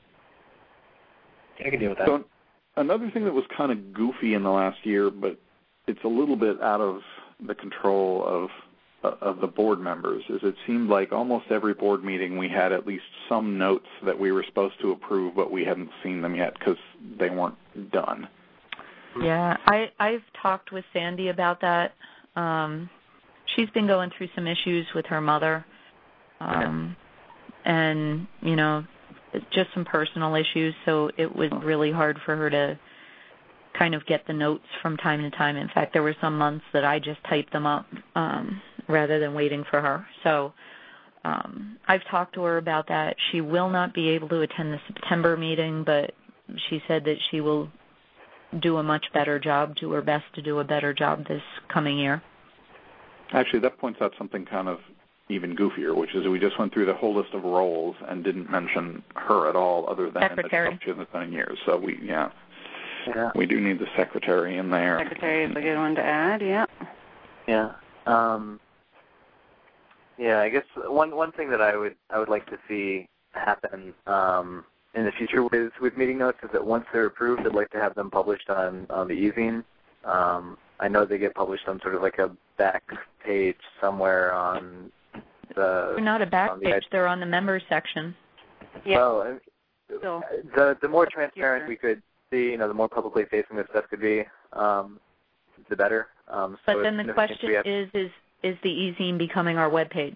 I can deal with that. So another thing that was kind of goofy in the last year, but it's a little bit out of the control of of the board members, is it seemed like almost every board meeting we had at least some notes that we were supposed to approve, but we hadn't seen them yet because they weren't done. Yeah, I, I've talked with Sandy about that. Um, she's been going through some issues with her mother, um, and, you know, just some personal issues, so it was really hard for her to kind of get the notes from time to time. In fact, there were some months that I just typed them up um, rather than waiting for her. So um, I've talked to her about that. She will not be able to attend the September meeting, but she said that she will do a much better job, do her best to do a better job this coming year. Actually, that points out something kind of even goofier, which is we just went through the whole list of roles and didn't mention her at all other than Secretary. in the the nine years. So we, yeah. Yeah. We do need the secretary in there. Secretary is a good one to add, yeah. Yeah. Um, yeah, I guess one one thing that I would I would like to see happen um, in the future with with meeting notes is that once they're approved, I'd like to have them published on on the e-zine. Um, I know they get published on sort of like a back page somewhere on the. They're not a back the, page; they're on the members section. Yeah. Well, so, the the more transparent we could see, you know, the more publicly facing this stuff could be, um, the better. Um, so but then the question have, is, is is the e-zine becoming our webpage?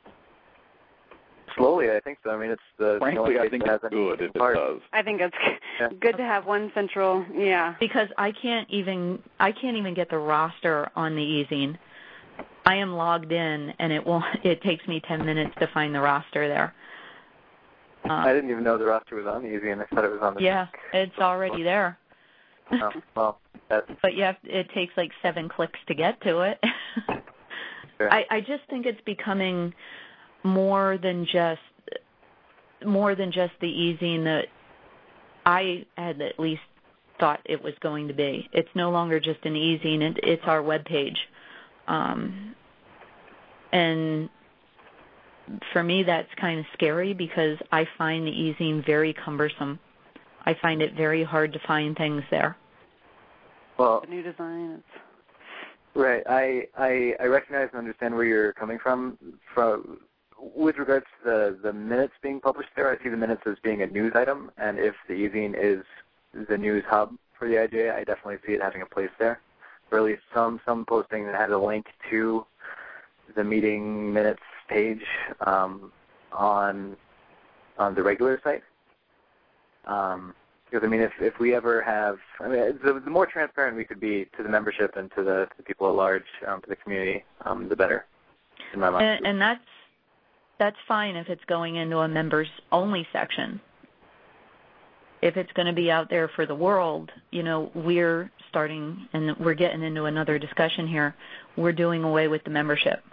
Slowly, I think so. I mean, it's the. Frankly, I think it's good if it does. I think it's yeah. good to have one central, yeah. Because I can't even I can't even get the roster on the e-zine. I am logged in, and it will it takes me ten minutes to find the roster there. Um, I didn't even know the roster was on the e-zine. I thought it was on the. Yeah, it's already there. Oh, well, that's. But yeah, it takes like seven clicks to get to it. Sure. I, I just think it's becoming more than just more than just the e-zine that I had at least thought it was going to be. It's no longer just an e-zine; it, it's our webpage, um, and for me, that's kind of scary because I find the e-zine very cumbersome. I find it very hard to find things there. Well, The new design. It's... Right. I, I I recognize and understand where you're coming from. From with regards to the, the minutes being published there, I see the minutes as being a news item, and if the e-zine is the news hub for the I J A, I definitely see it having a place there. Or at least some, some posting that has a link to the meeting minutes page um, on on the regular site. Um, because I mean, if if we ever have, I mean, the, the more transparent we could be to the membership and to the, to the people at large, um, to the community, um, the better. In my mind. And, and that's that's fine if it's going into a members only section. If it's going to be out there for the world, you know, we're starting and we're getting into another discussion here. We're doing away with the membership.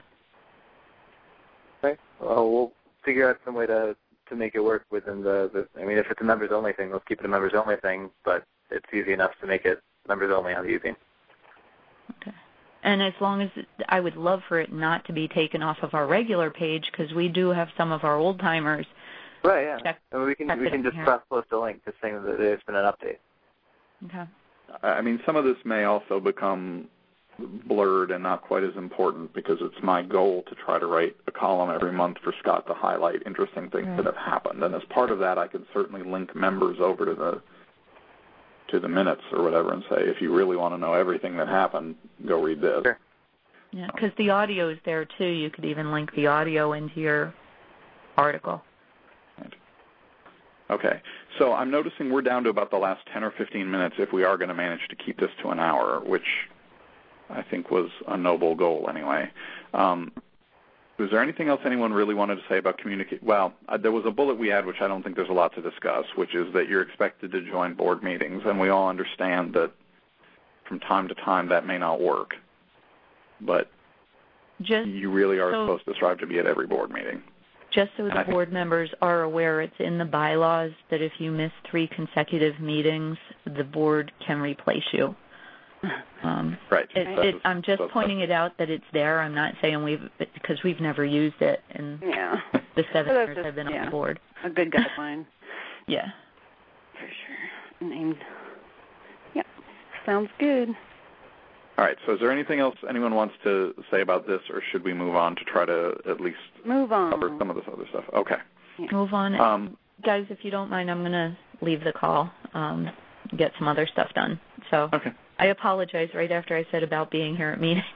Okay. Well, we'll figure out some way to, to make it work within the, the, I mean, if it's a members-only thing, let's keep it a members-only thing, but it's easy enough to make it members-only on the e-zine. Okay. And as long as, I would love for it not to be taken off of our regular page because we do have some of our old-timers. Right, yeah. Check, I mean, we can, we can just cross-post a link just saying that there's been an update. Okay. I mean, some of this may also become blurred and not quite as important because it's my goal to try to write a column every month for Scott to highlight interesting things right. that have happened. And as part of that, I can certainly link members over to the to the minutes or whatever and say, if you really want to know everything that happened, go read this. Sure. Yeah, because the audio is there too. You could even link the audio into your article. Right. Okay, so I'm noticing we're down to about the last ten or fifteen minutes if we are going to manage to keep this to an hour, which I think was a noble goal anyway. Um, was there anything else anyone really wanted to say about communicate? Well, uh, there was a bullet we had, which I don't think there's a lot to discuss, which is that you're expected to join board meetings, and we all understand that from time to time that may not work. But just you really are so, supposed to strive to be at every board meeting. Just so the board members are aware, it's in the bylaws that if you miss three consecutive meetings, the board can replace you. Um, right. It, it, I'm just pointing it out that it's there. I'm not saying we've, because we've never used it in yeah. the seven so years just, I've been yeah, on the board. A good guideline. Yeah. For sure. Named. Yeah. Sounds good. All right, so is there anything else anyone wants to say about this, or should we move on to try to at least move on. cover some of this other stuff? Okay. Yeah. Move on. Um, Guys, if you don't mind, I'm going to leave the call, um, get some other stuff done. So okay. I apologize right after I said about being here at meetings.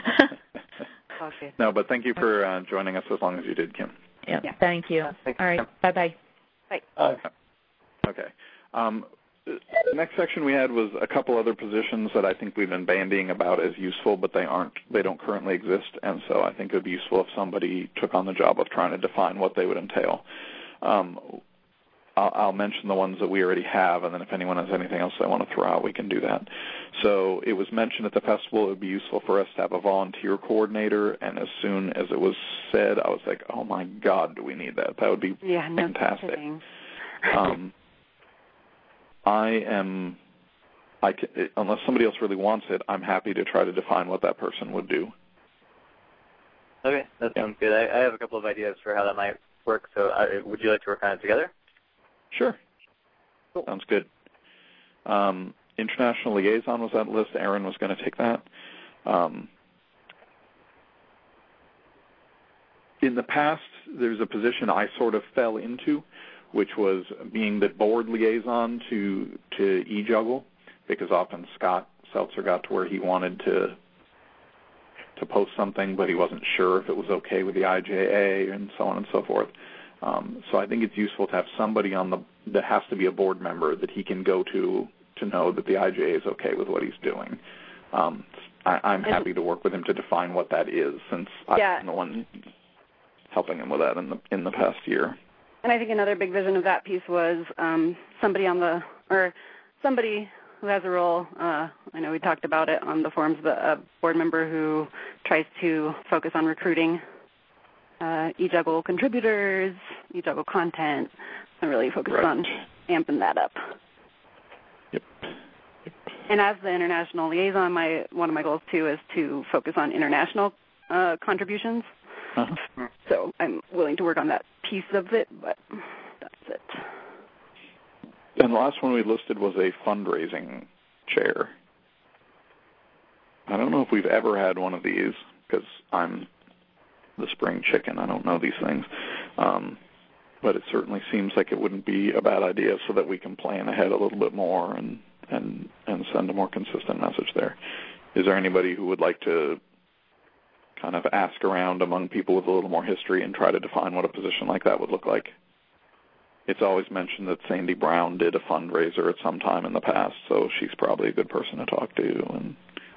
Okay. No, but thank you for uh, joining us as long as you did, Kim. Yeah, yeah. Thank you. Uh, thanks. All right, bye-bye. Bye. Bye. Okay. Um, the next section we had was a couple other positions that I think we've been bandying about as useful, but they aren't, they don't currently exist, and so I think it would be useful if somebody took on the job of trying to define what they would entail. Um, I'll, I'll mention the ones that we already have, and then if anyone has anything else they want to throw out, we can do that. So it was mentioned at the festival it would be useful for us to have a volunteer coordinator, and as soon as it was said, I was like, oh my God, do we need that? That would be yeah, no fantastic. Kidding. um, I am, I can, unless somebody else really wants it, I'm happy to try to define what that person would do. Okay, that sounds good. I, I have a couple of ideas for how that might work, so I, would you like to work on it together? Sure. Cool. Sounds good. Um, international liaison was that list. Aaron was going to take that. Um, in the past, there's a position I sort of fell into, which was being the board liaison to to eJuggle, because often Scott Seltzer got to where he wanted to to post something, but he wasn't sure if it was okay with the I J A and so on and so forth. Um, so I think it's useful to have somebody on the that has to be a board member that he can go to to know that the I J A is okay with what he's doing. Um, I, I'm happy to work with him to define what that is, since yeah. I've been the one helping him with that in the in the past year. And I think another big vision of that piece was um, somebody on the, or somebody who has a role, uh, I know we talked about it on the forums, but a board member who tries to focus on recruiting uh, eJuggle contributors, eJuggle content, and really focus right. on amping that up. Yep. Yep. And as the international liaison, my one of my goals, too, is to focus on international uh, contributions. Uh-huh. So I'm willing to work on that piece of it, but that's it. And the last one we listed was a fundraising chair. I don't know if we've ever had one of these, because I'm the spring chicken. I don't know these things. Um, but it certainly seems like it wouldn't be a bad idea, so that we can plan ahead a little bit more and, and, and send a more consistent message there. Is there anybody who would like to kind of ask around among people with a little more history and try to define what a position like that would look like? It's always mentioned that Sandy Brown did a fundraiser at some time in the past, so she's probably a good person to talk to. And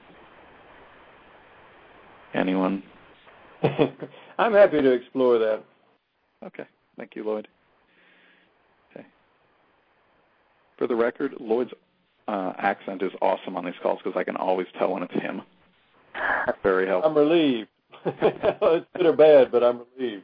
anyone? I'm happy to explore that. Okay. Thank you, Lloyd. Okay. For the record, Lloyd's uh, accent is awesome on these calls, because I can always tell when it's him. Very helpful. I'm relieved. It's good or bad, but I'm relieved.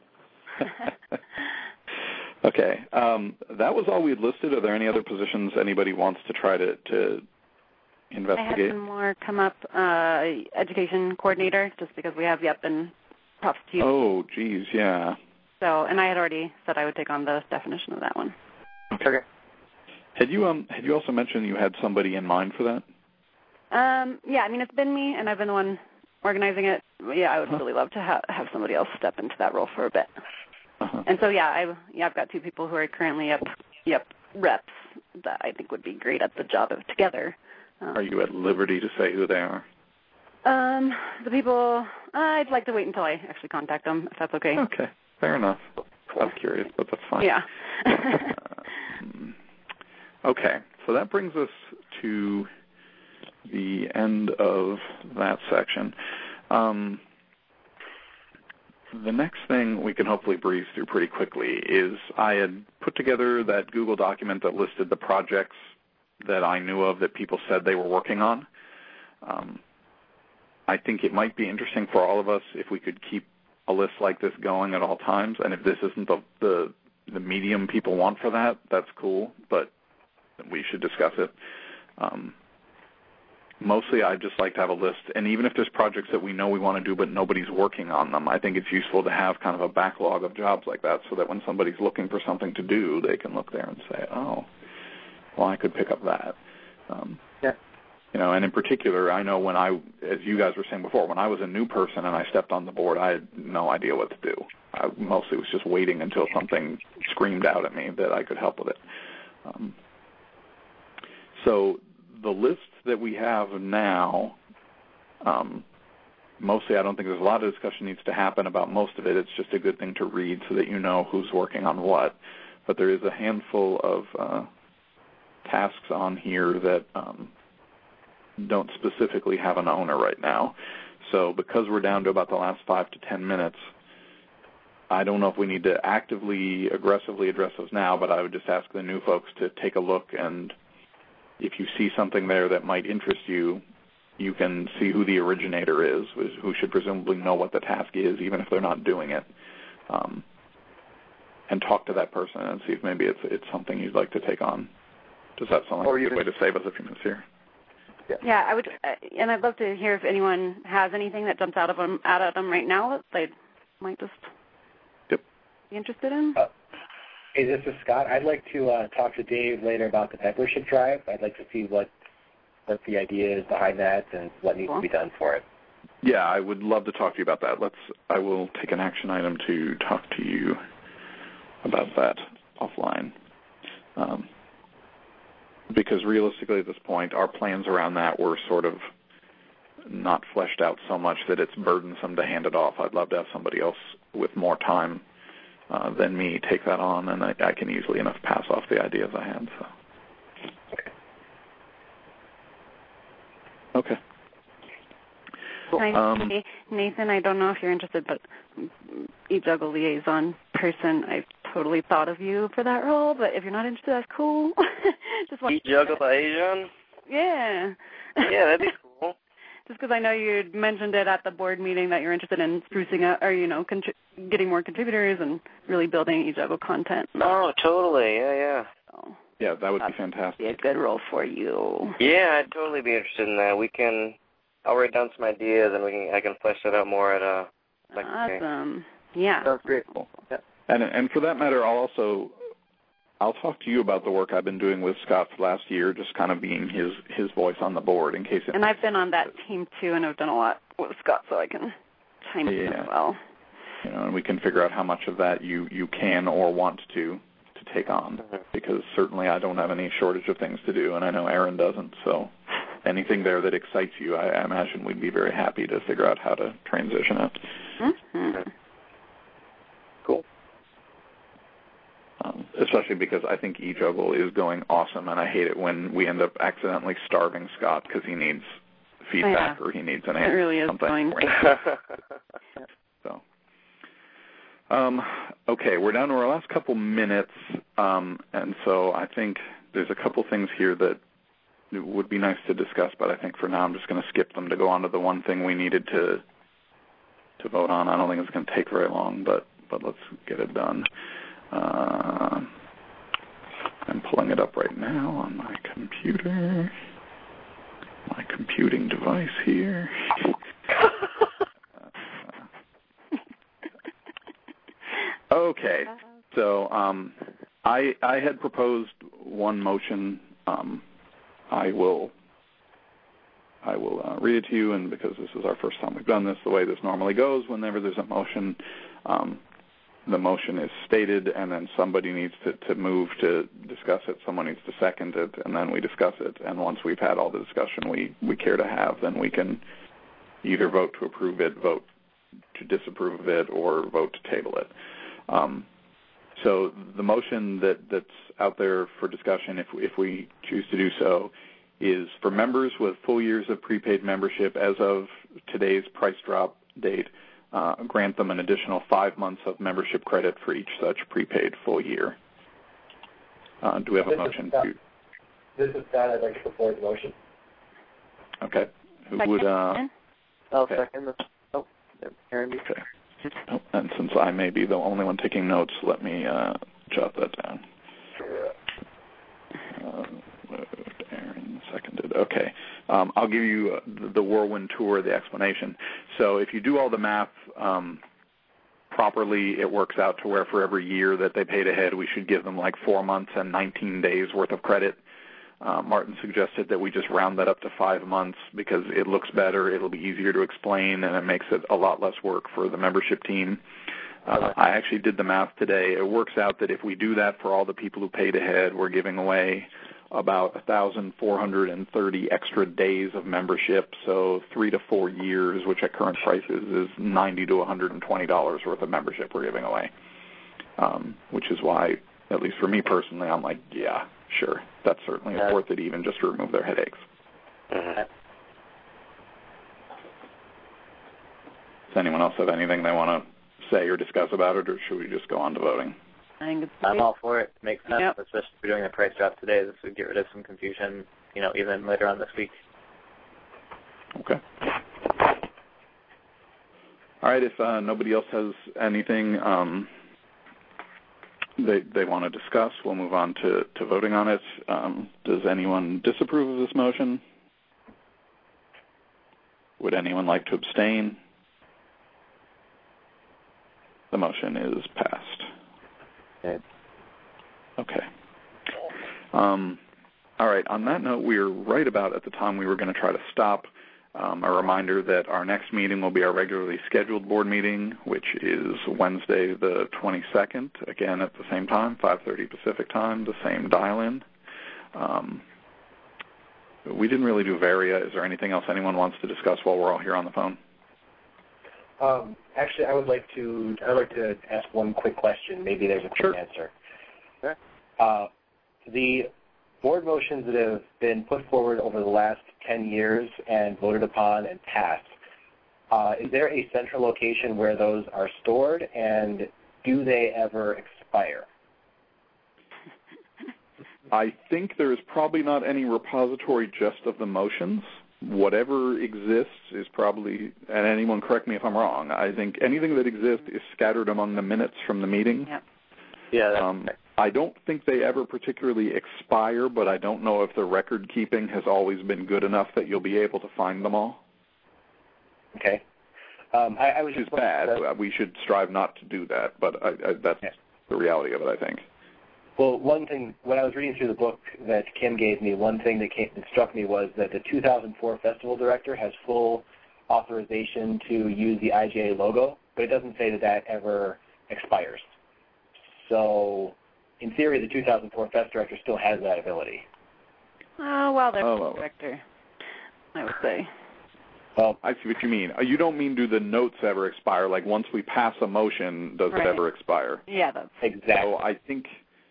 Okay. Um, that was all we had listed. Are there any other positions anybody wants to try to, to investigate? I had some more come up, uh, education coordinator, just because we have Yep and Prostitute. Oh, geez, yeah. So, and I had already said I would take on the definition of that one. Okay. Had you um had you also mentioned you had somebody in mind for that? Um, yeah, I mean, it's been me, and I've been the one organizing it. Yeah, I would really love to ha- have somebody else step into that role for a bit. Uh-huh. And so, yeah, I, yeah, I've got two people who are currently up, yep, reps that I think would be great at the job of together. Um, are you at liberty to say who they are? Um, the people, uh, I'd like to wait until I actually contact them, if that's okay. Okay, fair enough. I was curious, but that's fine. Yeah. um, okay, so that brings us to the end of that section. Um, the next thing we can hopefully breeze through pretty quickly is I had put together that Google document that listed the projects that I knew of that people said they were working on. Um, I think it might be interesting for all of us if we could keep a list like this going at all times, and if this isn't the, the, the medium people want for that, that's cool, but we should discuss it. Um, mostly I'd just like to have a list, and even if there's projects that we know we want to do but nobody's working on them, I think it's useful to have kind of a backlog of jobs like that so that when somebody's looking for something to do, they can look there and say, oh, well, I could pick up that. Um, yeah. You know, and in particular, I know when I, as you guys were saying before, when I was a new person and I stepped on the board, I had no idea what to do. I mostly was just waiting until something screamed out at me that I could help with it. Um, so the list that we have now, um, mostly I don't think there's a lot of discussion needs to happen about most of it. It's just a good thing to read so that you know who's working on what. But there is a handful of uh, tasks on here that um, don't specifically have an owner right now. So because we're down to about the last five to ten minutes, I don't know if we need to actively, aggressively address those now, but I would just ask the new folks to take a look, and if you see something there that might interest you, you can see who the originator is, who should presumably know what the task is, even if they're not doing it, um, and talk to that person and see if maybe it's it's something you'd like to take on. Does that sound like or a good way to save us a few minutes here? Yeah, yeah I would, uh, and I'd love to hear if anyone has anything that jumps out of them, out of them right now that they might just yep. be interested in. Uh, hey, this is Scott. I'd like to uh, talk to Dave later about the membership drive. I'd like to see what what the idea is behind that and what needs cool. to be done for it. Yeah, I would love to talk to you about that. Let's. I will take an action item to talk to you about that offline. Um, because realistically at this point, our plans around that were sort of not fleshed out so much that it's burdensome to hand it off. I'd love to have somebody else with more time uh, than me take that on, and I, I can easily enough pass off the ideas I had. So. Okay. Hi, um, Nathan, I don't know if you're interested, but eJuggle liaison person, I've totally thought of you for that role, but if you're not interested, that's cool. Just eJuggle liaison? Yeah. Yeah, that'd be cool. Just because I know you mentioned it at the board meeting that you're interested in sprucing up, or, you know, contri- getting more contributors and really building eJuggle content. Oh, totally. Yeah, yeah. So, yeah, that would be fantastic. Be a good role for you. Yeah, I'd totally be interested in that. We can, I'll write down some ideas and we can, I can flesh that out more at a. Like, awesome. Yeah. Sounds great. Cool. Yeah. And and for that matter, I'll also I'll talk to you about the work I've been doing with Scott for last year, just kind of being his his voice on the board in case. It and I've been on that team too, and I've done a lot with Scott, so I can chime in yeah. as well. You know, and we can figure out how much of that you you can or want to to take on, mm-hmm. because certainly I don't have any shortage of things to do, and I know Aaron doesn't. So anything there that excites you, I, I imagine we'd be very happy to figure out how to transition it. Mm-hmm. Cool. Um, especially because I think eJuggle is going awesome, and I hate it when we end up accidentally starving Scott because he needs feedback yeah. or he needs an answer. It really is something. going. so, um, okay, we're down to our last couple minutes, um, and so I think there's a couple things here that would be nice to discuss, but I think for now I'm just going to skip them to go on to the one thing we needed to to vote on. I don't think it's going to take very long, but but let's get it done. Uh, I'm pulling it up right now on my computer, my computing device here. uh, okay, so um, I I had proposed one motion. Um, I will I will uh, read it to you, and because this is our first time we've done this, the way this normally goes, whenever there's a motion, um, the motion is stated, and then somebody needs to, to move to discuss it, someone needs to second it, and then we discuss it. And once we've had all the discussion we, we care to have, then we can either vote to approve it, vote to disapprove of it, or vote to table it. Um, so the motion that, that's out there for discussion, if, if we choose to do so, is for members with full years of prepaid membership as of today's price drop date, uh, grant them an additional five months of membership credit for each such prepaid full year. Uh, do we have a this motion? Is to? This is Scott. I'd like to put forward the motion. Okay. Who Second. would? Uh, I'll okay. second. Oh, Aaron. Okay. Oh, and since I may be the only one taking notes, let me uh, jot that down. Uh, Aaron seconded. Okay. Um, I'll give you uh, the, the whirlwind tour, the explanation. So if you do all the math um, properly, it works out to where for every year that they paid ahead, we should give them like four months and nineteen days worth of credit. Uh, Martin suggested that we just round that up to five months because it looks better, it'll be easier to explain, and it makes it a lot less work for the membership team. Uh, I actually did the math today. It works out that if we do that for all the people who paid ahead, we're giving away about one thousand four hundred thirty extra days of membership, so three to four years, which at current prices is ninety to one hundred twenty dollars worth of membership we're giving away, um, which is why, at least for me personally, I'm like, yeah, sure, that's certainly yeah. worth it even just to remove their headaches. Mm-hmm. Does anyone else have anything they want to say or discuss about it, or should we just go on to voting? I think it's I'm great. all for it. Makes sense, Yep. especially if we're doing a price drop today. This would get rid of some confusion, you know, even later on this week. Okay. All right, if uh, nobody else has anything um, they they want to discuss, we'll move on to, to voting on it. Um, does anyone disapprove of this motion? Would anyone like to abstain? The motion is passed. Okay. Okay. Um, all right. On that note, we are right about at the time we were going to try to stop. Um, a reminder that our next meeting will be our regularly scheduled board meeting, which is Wednesday the twenty-second, again at the same time, five thirty Pacific time, the same dial-in. Um, we didn't really do Varia. Is there anything else anyone wants to discuss while we're all here on the phone? Um, actually, I would like to I would like to ask one quick question. Maybe there's a quick Sure. answer. Sure. Uh, the board motions that have been put forward over the last ten years and voted upon and passed, uh, is there a central location where those are stored, and do they ever expire? I think there's probably not any repository just of the motions. Whatever exists is probably, and anyone correct me if I'm wrong, I think anything that exists is scattered among the minutes from the meeting. Yep. Yeah, that's Um, I don't think they ever particularly expire, but I don't know if the record keeping has always been good enough that you'll be able to find them all. Okay. Um, I, I was Which is just bad. uh, We should strive not to do that, but I, I, that's Yes. the reality of it, I think. Well, one thing, when I was reading through the book that Kim gave me, one thing that, came, that struck me was that the two thousand four festival director has full authorization to use the I J A logo, but it doesn't say that that ever expires. So, in theory, the two thousand four fest director still has that ability. Oh, well, they're Oh, the well. director, I would say. Well, I see what you mean. Uh, You don't mean do the notes ever expire, like once we pass a motion, does Right. it ever expire? Yeah, that's exactly. So I think,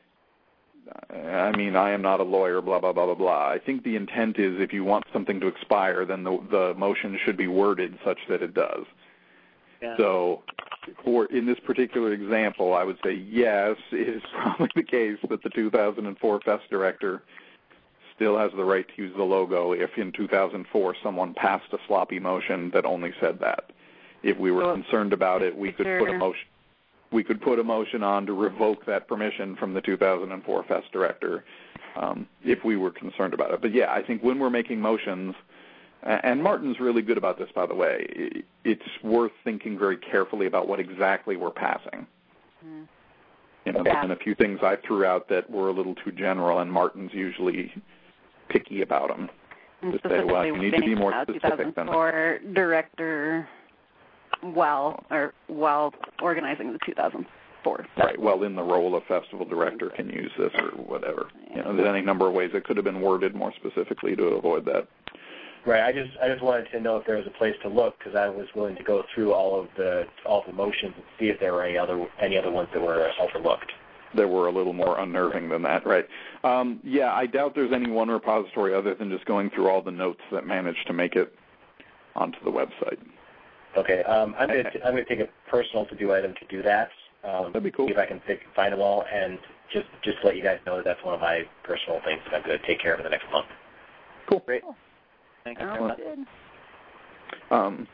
I mean, I am not a lawyer, blah, blah, blah, blah, blah. I think the intent is if you want something to expire, then the, the motion should be worded such that it does. yeah. So for in this particular example, I would say yes, it is probably the case that the two thousand four Fest director still has the right to use the logo if in two thousand four someone passed a sloppy motion that only said that. If we were Well, concerned about it, we could put a sure. motion we could put a motion on to revoke that permission from the two thousand four Fest director um, if we were concerned about it. But yeah, I think when we're making motions, and Martin's really good about this, by the way, it's worth thinking very carefully about what exactly we're passing. mm. You know, Yeah. there's been a few things I threw out that were a little too general, and Martin's usually picky about them. And Just say, well, you need to be more specific than for director while or while organizing the two thousand four. Right. Well, in the role of festival director can use this or whatever. You know, there's any number of ways it could have been worded more specifically to avoid that. Right. I just I just wanted to know if there was a place to look because I was willing to go through all of the all of the motions and see if there were any other any other ones that were overlooked. There were a little more unnerving than that, right? Um, yeah, I doubt there's any one repository other than just going through all the notes that managed to make it onto the website. Okay, um, I'm going to I'm going to take a personal to-do item to do that. Um, That'd be cool. See if I can pick, find them all, and just just to let you guys know that that's one of my personal things that I'm going to take care of in the next month. Cool. Great. Thank you. Oh, good. Um,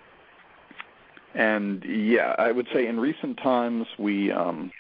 and yeah, I would say in recent times we um,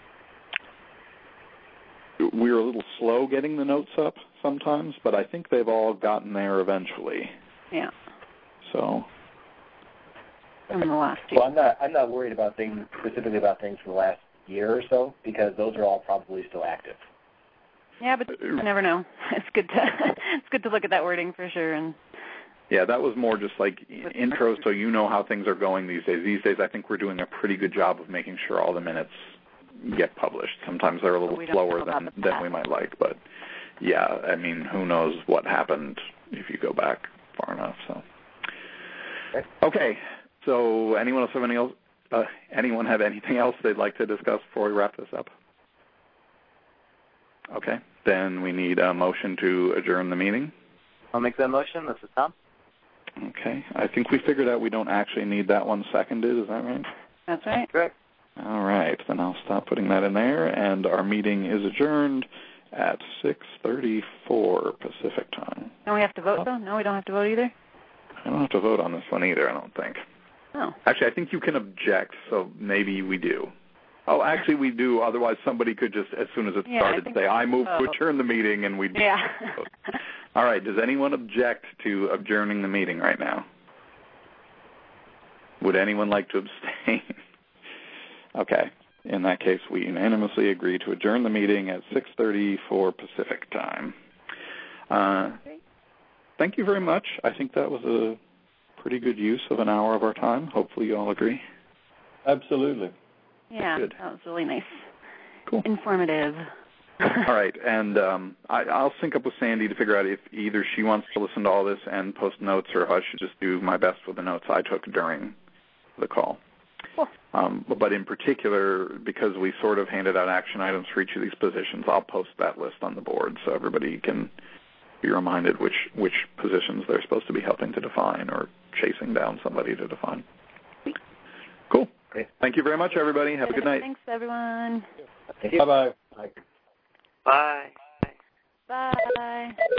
we were a little slow getting the notes up sometimes, but I think they've all gotten there eventually. Yeah. So. From the last year. Well, I'm not I'm not worried about things specifically about things from the last year or so because those are all probably still active. Yeah, but you never know. It's good to it's good to look at that wording for sure. And yeah, that was more just like intros, so you know how things are going these days. These days, I think we're doing a pretty good job of making sure all the minutes get published. Sometimes they're a little slower than than we might like, but yeah, I mean, who knows what happened if you go back far enough. So okay. So anyone else have any else? Uh, anyone have anything else they'd like to discuss before we wrap this up? Okay, then we need a motion to adjourn the meeting. I'll make that motion. This is Tom. Okay, I think we figured out we don't actually need that one seconded. Is that right? That's right. Correct. All right, then I'll stop putting that in there, and our meeting is adjourned at six thirty-four Pacific time. Don't we have to vote, though? No, we don't have to vote either? I don't have to vote on this one either, I don't think. Oh. Actually, I think you can object, so maybe we do. Oh, actually, we do. Otherwise, somebody could just, as soon as it yeah, started, I say, I move so. to adjourn the meeting, and we'd Yeah. All right, does anyone object to adjourning the meeting right now? Would anyone like to abstain? Okay. In that case, we unanimously agree to adjourn the meeting at six thirty-four Pacific time. Uh, thank you very much. I think that was a pretty good use of an hour of our time. Hopefully you all agree. Absolutely. Yeah, Good. that was really nice. Cool. Informative. All right, and um, I, I'll sync up with Sandy to figure out if either she wants to listen to all this and post notes or I should just do my best with the notes I took during the call. Cool. Um, but in particular, because we sort of handed out action items for each of these positions, I'll post that list on the board so everybody can be reminded which, which positions they're supposed to be helping to define or chasing down somebody to define. Cool. Great. Thank you very much, everybody. Have a good night. Thanks, everyone. Thank you. Bye-bye. Bye. Bye. Bye.